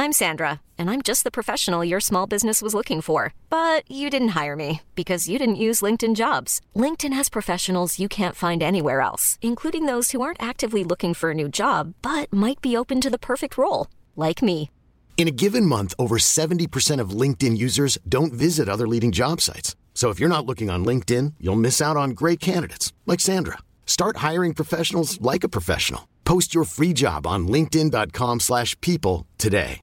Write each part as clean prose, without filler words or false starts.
I'm Sandra, and I'm just the professional your small business was looking for. But you didn't hire me because you didn't use LinkedIn Jobs. LinkedIn has professionals you can't find anywhere else, including those who aren't actively looking for a new job, but might be open to the perfect role, like me. In a given month, over 70% of LinkedIn users don't visit other leading job sites. So if you're not looking on LinkedIn, you'll miss out on great candidates like Sandra. Start hiring professionals like a professional. Post your free job on linkedin.com/people today.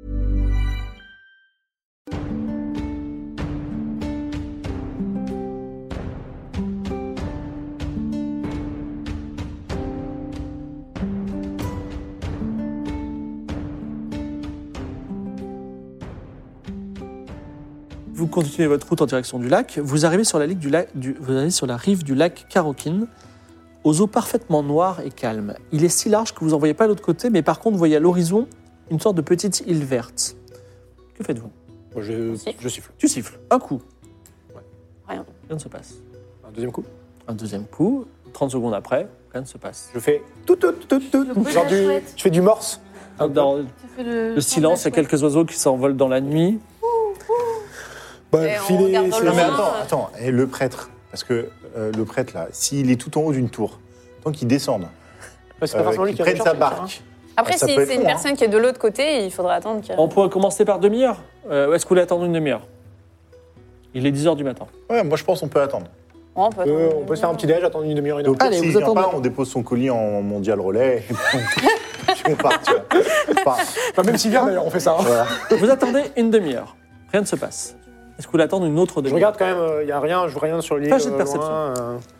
Vous continuez votre route en direction du lac. Vous arrivez sur la rive du lac Karokin, aux eaux parfaitement noires et calmes. Il est si large que vous n'en voyez pas de l'autre côté, mais par contre, vous voyez à l'horizon une sorte de petite île verte. Que faites-vous? Moi, je siffle. Tu siffles. Un coup. Rien. Rien ne se passe. Un deuxième coup. Un deuxième coup. 30 secondes après, rien ne se passe. Je fais tout. Genre je fais du morse. Dans le silence, il y a quelques oiseaux qui s'envolent dans la nuit. Bah, Et on filer, regarde dans c'est- le Non mais loin. attends, et le prêtre, parce que le prêtre là, s'il est tout en haut d'une tour, tant qu'il descende, Ouais, c'est pas forcément lui qu'il qui prenne recherche, sa il tire, hein. barque. Après, Ça si peut être c'est une long, hein. personne qui est de l'autre côté, il faudra attendre qu'il... On pourrait commencer par demi-heure. Est-ce que vous voulez attendre une demi-heure? Il est 10h du matin. Ouais, moi je pense qu'on peut attendre. On peut, On peut se faire un petit déj, attendre une demi-heure, une Et au heure. pire, Allez, s'il vous vient attendez. pas, on dépose son colis en mondial relais et puis on part, tu vois. Enfin, Enfin, même s'il vient, d'ailleurs, on fait ça. hein. voilà. Vous attendez une demi-heure. Rien ne se passe. Est-ce que vous voulez attendre une autre Je demi-heure? regarde quand même, il n'y a rien, je vois rien sur l'île. Fais un jet de perception. loin,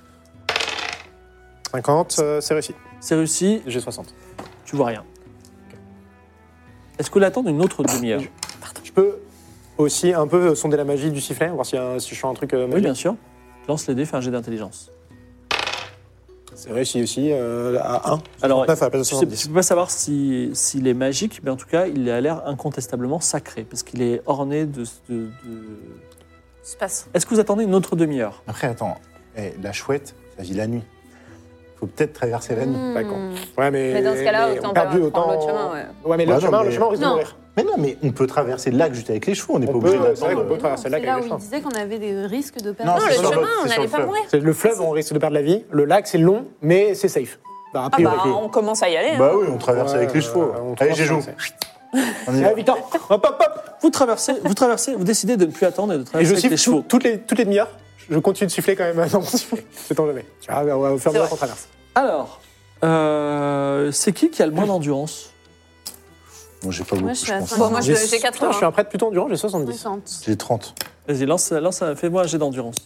50, c'est réussi. C'est réussi, J'ai 60. tu vois rien. Est-ce que vous voulez attendre une autre demi-heure? Je peux aussi un peu sonder la magie du sifflet, voir si je fais un truc Oui, magique. bien sûr. Lance les dés, fais un jet d'intelligence. C'est réussi aussi, à 1. Alors, 9 à la place de tu ne 70. peux pas savoir s'il est magique, mais en tout cas, il a l'air incontestablement sacré, parce qu'il est orné de... se passe. Est-ce que vous attendez une autre demi-heure? Après, attends, la chouette, ça vit la nuit. Faut peut-être traverser la nuit. D'accord. Ouais, Mais dans ce cas-là, mais autant on perd prendre autant. l'autre chemin, ouais. Ouais, mais Bah le non, chemin, mais- le chemin, on risque de Non. mourir. Mais non, mais on peut traverser le lac juste avec les chevaux, on n'est pas On obligé peut, c'est vrai d'attendre. qu'on peut traverser le lac C'est là avec où les il chevaux. disait qu'on avait des risques de perdre. Non, Non, c'est le sur le- chemin, c'est on sur n'allait le pas fleuve. mourir. C'est le fleuve, on risque de perdre la vie. Le lac, c'est long, mais c'est safe. Bah, a Ah priori. bah, on commence à y aller. hein. Bah oui, on traverse Ouais, avec les chevaux. on Allez, traverse, Jéjou. c'est- On y va. Allez, Victor, hop, hop, hop. Vous traversez, vous décidez de ne plus attendre et de Et traverser je avec les siffle chevaux. toutes les demi-heures. Je continue de siffler quand même dans mon sifflet. C'est tant jamais. Tu vois, au fur et à mesure qu'on traverse. Alors, c'est qui a le moins d'endurance? Bon, j'ai pas beaucoup, Moi, je suis à pense. 50. Bon, moi, j'ai Putain, 80. je suis un prêtre plutôt endurant, j'ai 70. 60. J'ai 30. Vas-y, fais-moi un jet d'endurance.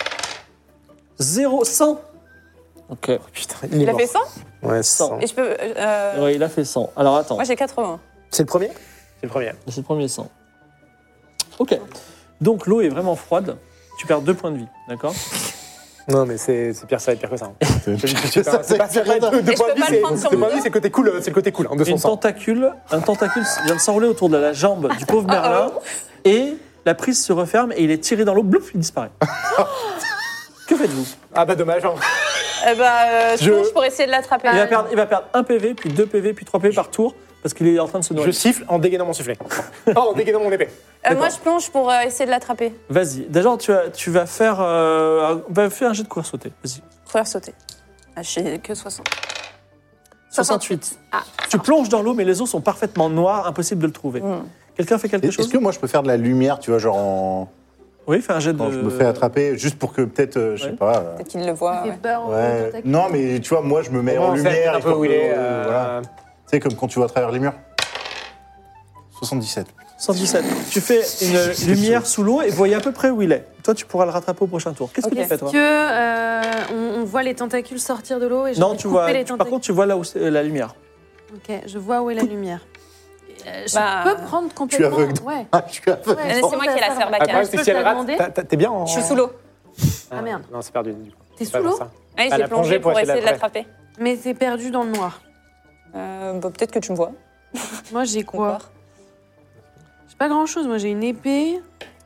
0, 100. Ok. Putain, Il a fait 100 Ouais, 100. et je peux... Ouais, il a fait 100. Alors attends, Moi, j'ai 80. C'est le premier. C'est le premier. c'est le premier 100. Ok. Donc l'eau est vraiment froide. Tu perds 2 points de vie, d'accord? Non, mais c'est pire, ça va être pire que ça. hein. C'est C'est pas Et je peux pas le prendre sur moi. c'est le côté cool, c'est le côté cool hein, de son sang. Un tentacule vient de s'enrouler autour de la jambe du pauvre Merlin et la prise se referme et il est tiré dans l'eau, blouf, il disparaît. Que faites-vous? Ah bah dommage. hein. Eh bah, je Je- plonge pour essayer de l'attraper. Il va perdre 1 PV, puis 2 PV, puis 3 PV par tour parce qu'il est en train de se Je noyer. siffle en dégainant mon sifflet. Oh, en dégainant mon épée. Moi, je plonge pour essayer de l'attraper. Vas-y. Déjà, tu vas faire, faire un jet de courir sauter. Vas-y. Courir sauter. Ah, j'ai que 60. 68. Ah. Tu plonges dans l'eau, mais les eaux sont parfaitement noires, impossible de le trouver. Quelqu'un fait quelque Est-ce chose? que moi je peux faire de la lumière, tu vois, genre en... Oui, fais un jet de... quand je me fais attraper, juste pour que peut-être, je sais Ouais. pas. Peut-être qu'il le voit. Il fait Ouais. peur aux Ouais. tentacules. Non, mais tu vois, moi je me mets en On fait lumière. un et peu pour où il que- est. voilà. Tu sais, comme quand tu vois à travers les murs. 77. 117. Tu fais une lumière sous l'eau et voyez à peu près où il est. Toi, tu pourras le rattraper au prochain tour. Qu'est-ce Ok. que tu fais, toi? On voit les tentacules sortir de l'eau et je Non, vais tu couper vois. les Par tentacules. contre, tu vois là où c'est la lumière. Ok, je vois où est la lumière. Je Bah, peux prendre complètement. aveugle. Ouais. Ah, je suis aveugle. Ouais, C'est moi qui ai la Ah, serbacane. c'est peux si te elle la rate, demander t'es bien en... Je suis sous l'eau. Ah merde. Non, c'est perdu. Du coup. T'es C'est pas sous l'eau ça. Ouais, Elle j'ai a plongé plongé pour essayer de l'attraper. l'attraper. Mais c'est perdu dans le noir. Bah, peut-être que tu me vois. Moi, j'ai quoi? Encore. J'ai pas grand chose. Moi, j'ai une épée.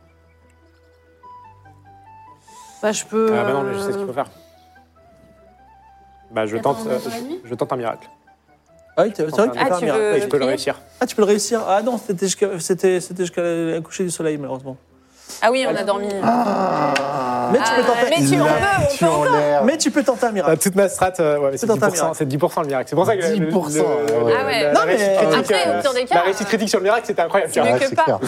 Bah, je peux. Ah bah non, mais je sais ce qu'il faut faire. Bah je Attends, tente, on est dans la nuit je tente un miracle. Ah oui, c'est vrai que tu peux Ah, faire un tu miracle. veux- Oui, je peux le prier réussir. Ah, tu peux le réussir. Ah non, c'était jusqu'à la coucher du soleil, malheureusement. Ah oui, on a dormi. Mais tu peux tenter. Mais on peut encore. l'air. Mais tu peux tenter un miracle. Toute ma strat, ouais, mais c'est dans ta 10%, miracle. c'est 10% le miracle. C'est pour ça que 10%, ouais. Ah ouais. la Non, réussite mais- critique, Après, au pire des cas, la réussite critique sur le miracle, c'était incroyable. c'est mieux Ouais, que c'est pas. clair.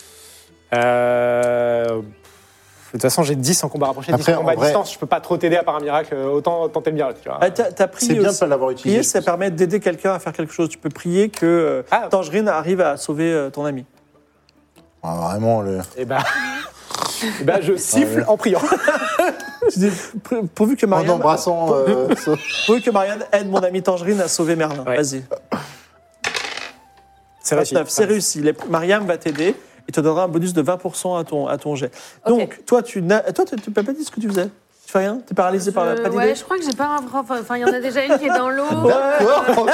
De toute façon, j'ai 10 en combat rapproché, 10 Après, en combat en à vrai- distance. Je peux pas trop t'aider à part un miracle. Autant tenter le miracle. Tu vois. Ah, t'as prié C'est bien de aussi. pas l'avoir utilisé. Prier, ça permet d'aider quelqu'un à faire quelque chose. Tu peux prier que Ah. Tangerine arrive à sauver ton ami. Ah, vraiment, le. Et bah, je siffle ouais. en priant. Tu dis, pourvu que En Marianne, embrassant. pourvu que Marianne aide mon ami Tangerine à sauver Merlin. Ouais. Vas-y. C'est réussi. 29, c'est réussi. Mariam va t'aider et te donnera un bonus de 20% à ton jet. Ok. Donc, toi, tu m'as pas dit ce que tu faisais. Tu fais rien. T'es paralysé par la pas d'idée. Ouais, je crois que j'ai pas un vrai. Enfin, il y en a déjà une qui est dans l'eau. D'accord, ok,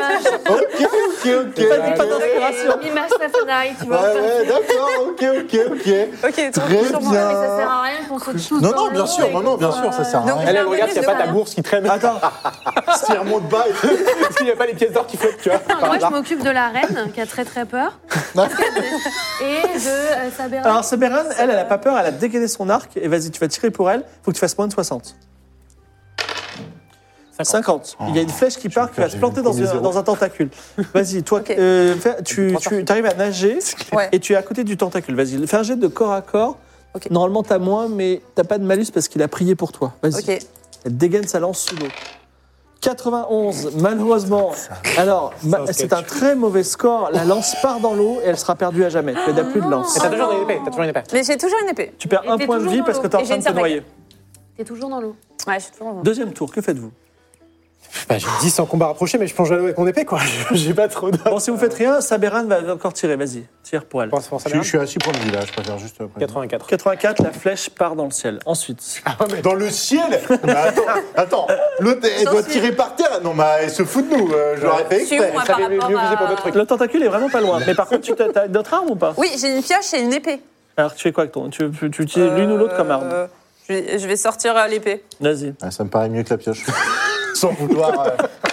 ok. Pas dit pas d'inspiration. Image Safanai, tu vois. Ouais, d'accord, ok. Ok, Très sur moi. bien. Mais ça sert à rien qu'on se tous Non, dans non, bien l'eau sûr, et non, bien qu'on sûr, ça sert à Donc, rien. Elle j'ai un regarde s'il n'y a bonus pas de ta combien bourse qui traîne. Attends, Si elle remonte bas, Est-ce qu'il n'y a pas les pièces d'or qui flottent, tu vois par Moi, je hasard m'occupe de la reine qui a très très peur. Et de Sabera. alors Sabéran, elle a pas peur, elle a dégainé son arc et vas-y, tu vas tirer pour elle. Faut que tu fasses moins de 60. 50. Il y a une flèche qui part qui va se planter dans un tentacule. Vas-y, toi, Ok. tu arrives à nager Ouais. et tu es à côté du tentacule. Vas-y, fais un jet de corps à corps. Ok. Normalement, t'as moins, mais t'as pas de malus parce qu'il a prié pour toi. Vas-y. Ok. Elle dégaine sa lance sous l'eau. 91, malheureusement. Alors, un c'est sketch. un très mauvais score. La lance part dans l'eau et elle sera perdue à jamais. Tu n'as plus de lance. Et t'as toujours une épée, t'as toujours une épée. Mais j'ai toujours une épée. Tu perds Et un t'es point de toujours vie dans parce que l'eau. t'es en Et j'ai train de une te sarbague. noyer. T'es toujours dans l'eau. Ouais, je suis toujours. Deuxième tour, que faites-vous? Bah, j'ai 10 en combat rapproché, mais je plonge à l'eau avec mon épée, quoi. J'ai pas trop d'or. Bon, si vous faites rien, Saberan va encore tirer. Vas-y, tire pour elle. Pense pour ça, je suis à 6 points de vie là, je préfère juste. 84. 84, la flèche part dans le ciel. Ensuite, Dans le ciel. Mais attends, l'autre elle doit tirer par terre. Non, mais elle se fout de nous. Je l'aurais fait Je suis où, exprès. moi, Ça par avait mieux rapport visé pour à... d'autres trucs. le tentacule est vraiment pas loin. Mais par contre, tu as d'autres armes ou pas? Oui, j'ai une pioche et une épée. Alors, tu fais quoi avec ton? Tu utilises l'une ou l'autre comme arme? Je vais sortir l'épée. Vas-y. Ah, ça me paraît mieux que la pioche. Sans vouloir.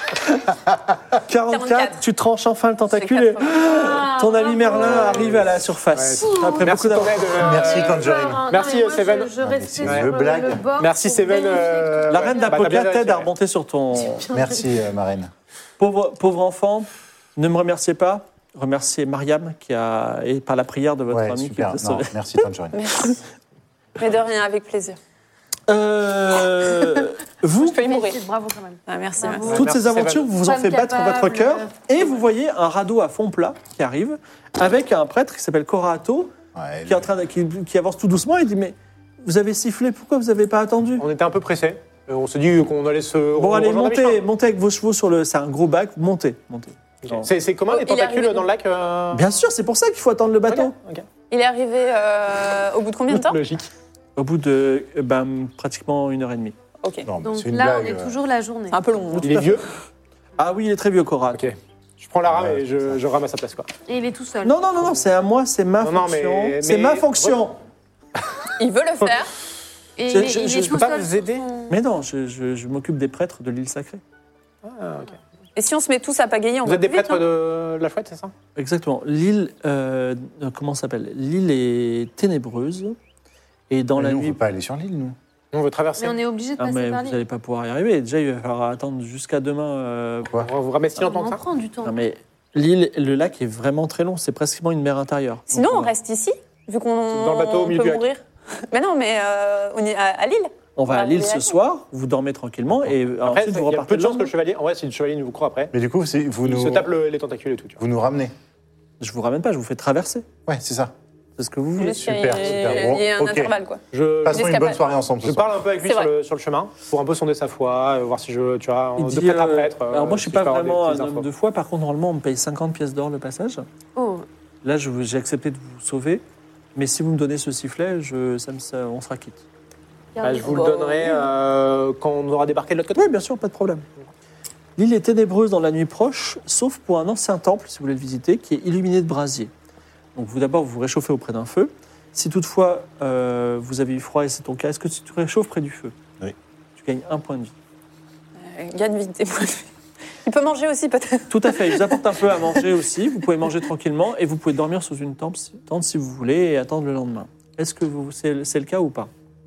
44, tu tranches enfin le tentacule et ton ami Merlin arrive à la surface. Après Merci beaucoup pour d'avoir. l'aide. Merci, Tangerine. Merci, Seven. Je restais c'est sur une blague. le bord. Merci, pour Seven. vérifier que La reine Bah, t'as bien d'Apocate t'aide vérifié, à ouais. remonter sur ton. Merci, ma reine. Pauvre enfant, ne me remerciez pas. Remerciez Mariam et par la prière de votre Ouais, ami super. qui était Non, sauvé. merci, Tangerine. Merci. Mais de rien, avec plaisir. Vous, Je peux y mourir. Merci, bravo quand même. Ah, merci, Bravo. merci. toutes Merci, ces aventures Seven. vous en Femme fait battre capable. votre cœur et vous voyez un radeau à fond plat qui arrive avec un prêtre qui s'appelle Corato Ouais, qui est en train qui avance tout doucement et dit mais vous avez sifflé, pourquoi vous n'avez pas attendu? On était un peu pressés. On se dit qu'on allait se. Bon allez, rejoindre les chemins. montez avec vos chevaux sur le... C'est un gros bac, montez. Ok. C'est commun les Oh, il est tentacules arrivé dans le lac Bien sûr, c'est pour ça qu'il faut attendre le bateau. Ok. Il est arrivé au bout de combien de temps? Logique. Au bout de pratiquement 1h30. Ok. Non, mais Donc c'est une là, blague. on est toujours la journée. C'est un peu long. hein. Il est vieux. Ah oui, il est très vieux, Corato. Ok. Je prends la rame Ouais, et je rame à sa place, quoi. Et il est tout seul. Non, c'est à moi, c'est ma Non, non, fonction. mais- C'est mais- ma fonction. Il veut le faire. Et Je- il est, je- il je est peux tout pas seul vous sur aider son- Mais non, je m'occupe des prêtres de l'île sacrée. Ah, ok. Et si on se met tous à pagayer, on Vous va êtes des plus vite, prêtres hein. de la chouette, c'est ça? Exactement. L'île, comment ça s'appelle? L'île est ténébreuse. Et dans la Nous, on ne nuit. peut pas aller sur l'île, nous. On veut traverser. Mais on est obligé de Ah, passer mais par vous l'île. n'allez pas pouvoir y arriver. Déjà, il va falloir attendre jusqu'à demain. Quoi? On va vous ramener si On longtemps que en ça? prend du temps. Non, mais l'île, le lac est vraiment très long. C'est pratiquement une mer intérieure. Sinon, Donc, on reste ici, vu qu'on Dans le bateau au milieu peut du lac. mourir. Mais non, mais on est à Lille. on va à l'île ce Lille. soir. Vous dormez tranquillement et Après, ensuite il vous y a repartez peu de chances que le le chevalier. En vrai, si le chevalier nous court après, Mais du coup, vous il nous, se tape les tentacules et tout. Tu vois. vous nous ramenez. Je vous ramène pas. Je vous fais traverser. Ouais, c'est ça. C'est ce que vous voulez. Juste qu'il y Super, ait- super. Bon, il y ait un ok. intervalle, quoi. Je Passons une bonne escapade. soirée ensemble. ce je soir. parle un peu avec lui C'est sur le chemin pour un peu sonder sa foi, voir si je, tu vois, Il de dit, prêtre à prêtre. alors moi, je suis si pas peux avoir vraiment des un petites homme infos. de foi. Par contre, normalement, on me paye 50 pièces d'or le passage. Oh, Là, j'ai accepté de vous sauver. Mais si vous me donnez ce sifflet, on sera quitte. Bah, je vous le Bah, donnerai quand on aura débarqué de l'autre côté. Oui, bien sûr, pas de problème. L'île est ténébreuse dans la nuit proche, sauf pour un ancien temple, si vous voulez le visiter, qui est illuminé de brasiers. Donc vous d'abord, vous vous réchauffez auprès d'un feu. Si toutefois vous avez eu froid et c'est ton cas, est-ce que tu te réchauffes près du feu? Oui. Tu gagnes 1 point de vie. Gagne vite tes points de vie. Il peut manger aussi, peut-être. Tout à fait, il vous apporte un peu à manger aussi. Vous pouvez manger tranquillement et vous pouvez dormir sous une tente si vous voulez et attendre le lendemain. Est-ce que c'est le cas ou pas?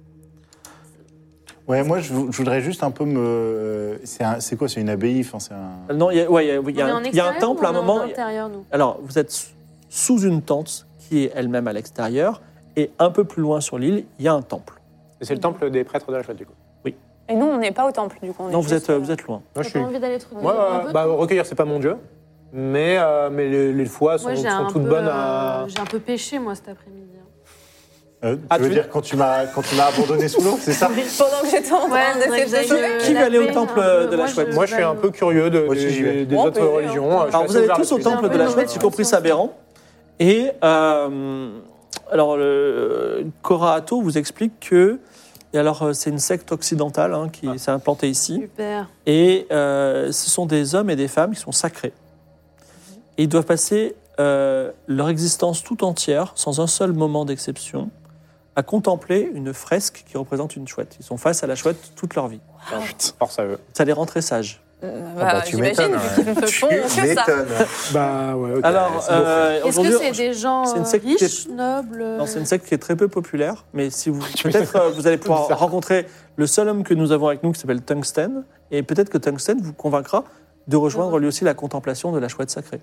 Ouais, moi, je voudrais juste un peu me. C'est quoi? C'est une abbaye? Enfin, c'est un. Non, il y a On est en un extérieur temple ou à un on est moment. en intérieur, nous. Alors, vous êtes sous une tente qui est elle-même à l'extérieur et un peu plus loin sur l'île, il y a un temple. Et c'est le temple des prêtres de la chouette, du coup. Et nous, on n'est pas au temple, du coup. on est Non, vous juste, êtes loin. Moi, T'as pas envie d'aller te recueillir Moi, un peu, bah, toi recueillir, c'est pas mon dieu. Mais les fois sont, Moi, j'ai sont un toutes peu, bonnes à. j'ai un peu pêché, moi, cet après-midi. Tu veux dire quand tu m'as abandonné sous l'eau, c'est ça? Pendant que j'étais en train Ouais, d'essayer de te sauver. Qui va aller au temple de la chouette? Moi, je suis un peu curieux Moi aussi, j'y vais. des Bon, autres on peut- religions. Je suis Alors, vous assez allez ouvert tous au là-dessus. temple de la chouette, y compris Sabéran. Et alors, Cora Hato vous explique que c'est une secte occidentale qui s'est implantée ici. Super. Et ce sont des hommes et des femmes qui sont sacrés. Et ils doivent passer leur existence tout entière, sans un seul moment d'exception, à contempler une fresque qui représente une chouette. Ils sont face à la chouette toute leur vie. Force à eux. Ça les rend très sages. Tu J'imagine, m'étonnes. vu qu'ils ne font que ça. m'étonnes. Bah ouais, ok. Alors, Est-ce aujourd'hui, que c'est des gens c'est une secte qui riches, nobles non, c'est une secte qui est très peu populaire, mais si vous peut-être vous allez pouvoir rencontrer le seul homme que nous avons avec nous qui s'appelle Tungsten, et peut-être que Tungsten vous convaincra de rejoindre lui aussi la contemplation de la chouette sacrée.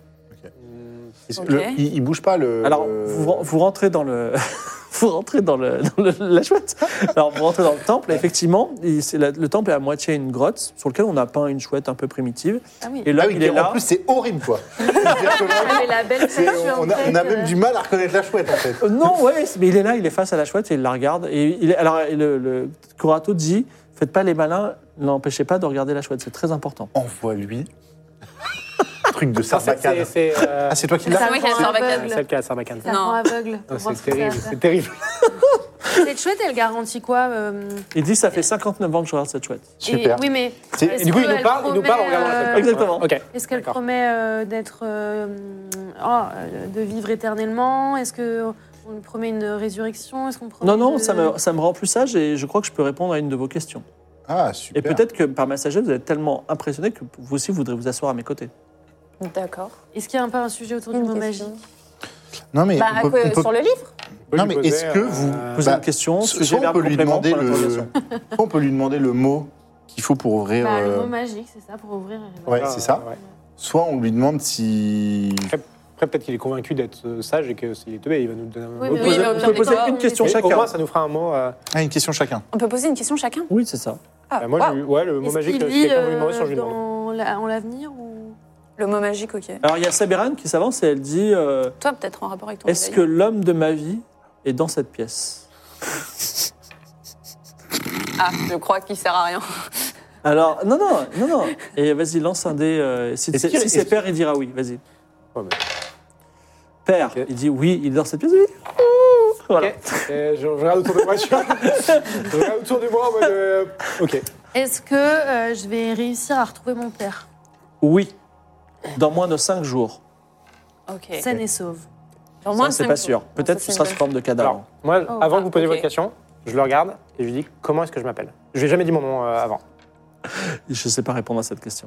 Ok. Il bouge pas le. Alors, vous rentrez dans le. Vous rentrez dans la chouette. Alors, vous rentrez dans le temple, et effectivement, le temple est à moitié une grotte sur laquelle on a peint une chouette un peu primitive. Ah oui. Et là, Ah oui, il est en là. plus, c'est horrible, quoi. C'est-à-dire que vraiment, Elle est la belle statue en on a fait, même du mal à reconnaître la chouette, en fait. Non, ouais, mais il est là, il est face à la chouette et il la regarde. Et le Corato dit faites pas les malins, n'empêchez pas de regarder la chouette, c'est très important. Envoie-lui. Truc de Ça, Sarbacane. Ah, c'est toi qui C'est l'as? moi qui ai la Sarbacane. C'est le cas, Sarbacane. Ça Non. rend aveugle. Non, pour voir c'est ce que ça terrible, va faire. c'est terrible. Cette chouette, elle garantit quoi Il dit ça fait 59 ans que je regarde cette chouette. Super. Oui, mais C'est- est-ce Et du coup, il qu'elle nous parle en regardant la chouette. Exactement. Ok. Est-ce qu'elle D'accord. promet de vivre éternellement? Est-ce qu'on lui promet une résurrection? Est-ce qu'on promet Non, de- ça me rend plus sage et je crois que je peux répondre à une de vos questions. Ah, Et super. peut-être que par ma sagesse, vous êtes tellement impressionné que vous aussi voudrez vous asseoir à mes côtés. D'accord. Est-ce qu'il y a un peu un sujet autour du Une mot question. magique? Non, mais. Bah, on peut- on peut- sur le livre Non, mais est-ce que vous. Posez bah, une question, soit sujet, on verbe, peut lui complément demander pour l'interrogation. soit on peut lui demander le mot qu'il faut pour ouvrir. Bah, le mot magique, c'est ça, pour ouvrir. et révéler. Ouais, c'est ça. Ouais. Soit on lui demande si. Après, peut-être qu'il est convaincu d'être sage et que s'il est teubé, il va nous donner un Oui, mot. mais Oui, mais au Vous pire pouvez des poser cas, une question Mais Au chacun. moins, ça nous fera un mot. Ah, une question chacun. On peut poser une question chacun Oui, c'est ça. Ah, Moi, waouh. le mot Est-ce magique, qu'il si vit quelqu'un veut lui demander, je lui demande. en l'avenir ou... Le mot magique, ok. Alors il y a Sabéran qui s'avance et elle dit Toi, peut-être en rapport avec ton est-ce que médaillon. l'homme de ma vie est dans cette pièce? Ah, je crois qu'il sert à rien. Alors, non. Et vas-y, lance un dé. Si Est-ce qu'il- c'est père, il dira oui. Vas-y. Ouais, mais- Père, Ok. il dit oui, il est dans cette pièce, oui. Voilà. Ok. Et je regarde autour de moi. Je regarde autour de moi en mode. Ok. Est-ce que je vais réussir à retrouver mon père, Oui. Dans moins de 5 jours. Ok. saine et sauve? Dans moins Ça, de c'est 5 pas jours. sûr. Non, Peut-être ça, ce c'est sera une sous forme de cadavre. Alors, moi, Oh. avant que vous posiez ok. votre question, je le regarde et je lui dis comment est-ce que je m'appelle. Je lui ai jamais dit mon nom avant. Je ne sais pas répondre à cette question.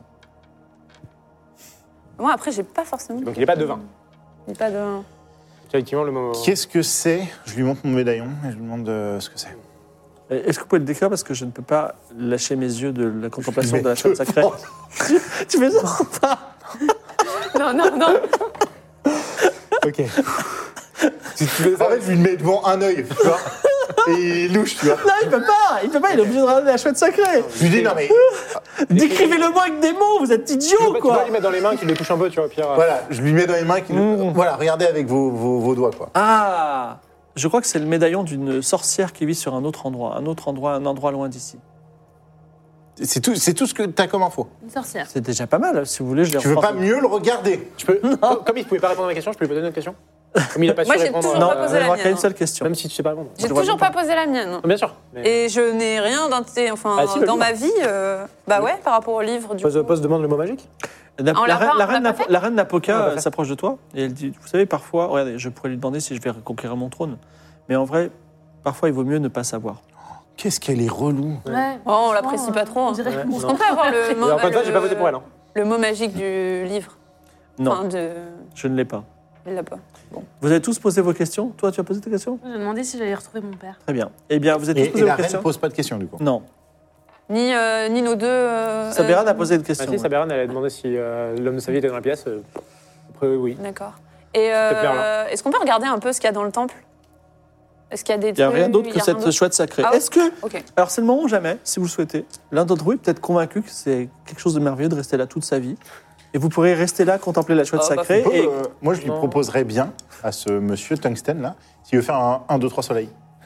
bonne- Moi, après, j'ai pas forcément. Donc il n'est pas devin. Il n'y a pas de. C'est effectivement le mot. Qu'est-ce que c'est? Je lui montre mon médaillon et je lui demande ce que c'est. Est-ce que vous pouvez le décrire parce que je ne peux pas lâcher mes yeux de la contemplation de la chouette Mais- sacrée. Tu fais ça ou pas? Non. Ok. Si tu veux ça, en fait, je lui mets devant un œil, tu vois. Et il louche, tu vois. Non, il peut pas, il est obligé de regarder la chouette sacrée. Je lui dis, non, mais. Décrivez-le-moi avec des mots, vous êtes Tu idiots, peux quoi. lui mettre dans les mains, qu'il le touche un peu, tu vois, Pierre. Voilà, je lui mets dans les mains. Voilà, regardez avec vos doigts, quoi. Ah, je crois que c'est le médaillon d'une sorcière qui vit sur un autre endroit, un endroit loin d'ici. C'est tout ce que t'as comme info. Une sorcière. C'est déjà pas mal, si vous voulez, je les Tu veux reprends. pas mieux le regarder? Je peux, comme il ne pouvait pas répondre à ma question, je peux lui poser une autre question. Comme il n'a pas su Moi, j'ai répondre. toujours Non, pas il posé va y la avoir qu'une mienne. seule question. Même si tu sais pas répondre. J'ai droit toujours de pas posé la mienne. Bien sûr. Mais Et je n'ai rien enfin, Ah, si, le dans livre. ma vie. Bah ouais, par rapport au livre, du coup. pose demande le mot magique. La, On l'a pas- on l'a reine pas fait la reine On l'a Napoca pas fait. s'approche de toi et elle dit, vous savez, parfois, regardez, je pourrais lui demander si je vais reconquérir mon trône, mais en vrai, parfois, il vaut mieux ne pas savoir. Qu'est-ce qu'elle est relou. Ouais. Oh, on l'apprécie pas trop. hein. On dirait Ouais, qu'on Est-ce qu'on peut avoir le mot Encore une fois, j'ai pas voté pour elle. Hein. le mot magique du livre. Non, Enfin, je ne l'ai pas. il l'a pas. Vous avez tous posé vos questions. Toi, tu as posé tes questions? J'ai demandé si j'allais retrouver mon père. Très bien. Eh bien, vous avez tous Et posé la vos reine questions? ne pose pas de questions, du coup. Non. Ni nos deux. Sabéran a posé une Ah question. si, Sabéran, elle a demandé si l'homme de sa vie était dans la pièce. Après, oui. D'accord. Et plaire, est-ce qu'on peut regarder un peu ce qu'il y a dans le temple? Est-ce qu'il y a des Il n'y a trucs, rien d'autre il que y a rien cette d'autre chouette sacrée. Ah ouais. Est-ce que... Ok. Alors, c'est le moment ou jamais, si vous le souhaitez. L'un d'entre vous est peut-être convaincu que c'est quelque chose de merveilleux de rester là toute sa vie. Et vous pourrez rester là, contempler la chouette Oh, bah, sacrée. On peut, Et moi, je lui Non. proposerais bien à ce monsieur Tungsten, là, s'il veut faire un 1, 2, 3 soleil.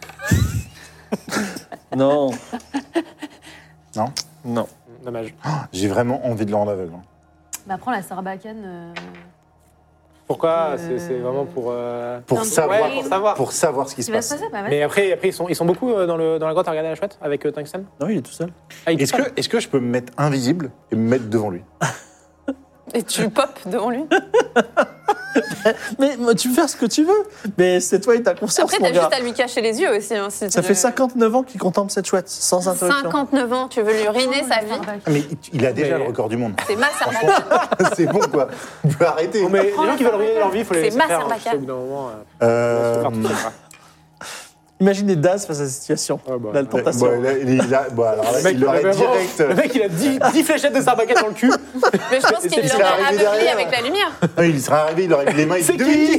Non. Non. Non. Dommage. J'ai vraiment envie de le rendre aveugle. Bah, prends la sarbacane. Pourquoi C'est vraiment pour... Pour Non, savoir, Ouais, pour savoir. pour savoir ce qui se Il va se passe. passer, pas mal. Mais après ils sont beaucoup dans la grotte à regarder la chouette avec Tungsten. Non, il est tout seul. Ah, il Est-ce que je peux me mettre invisible et me mettre devant lui? Et tu popes devant lui. Mais tu peux faire ce que tu veux. Mais c'est toi et ta conscience, Après, mon t'as gars. juste à lui cacher les yeux aussi. Hein, si Ça tu fait veux. 59 ans qu'il contemple cette chouette, sans interruption. 59 ans, tu veux lui ruiner sa vie. Ah, mais il a déjà Mais- le record du monde. C'est ma sarbacane. C'est bon, quoi. Il peut arrêter. Non, mais les gens qui veulent ruiner leur vie, il faut les C'est laisser ma faire. sarbacane. Au bout d'un moment, Euh, faire tout seul, quoi. Imaginez Daz face à cette situation. Ah, bah, la tentation. bon, alors là, Le mec, il aurait vraiment- direct. Le mec, il a 10 fléchettes de sarbacane dans le cul. Mais je pense qu'il Il serait l'aurait arrivé aveuglé derrière. avec la lumière. Non, il serait arrivé, il aurait mis les mains. C'est qui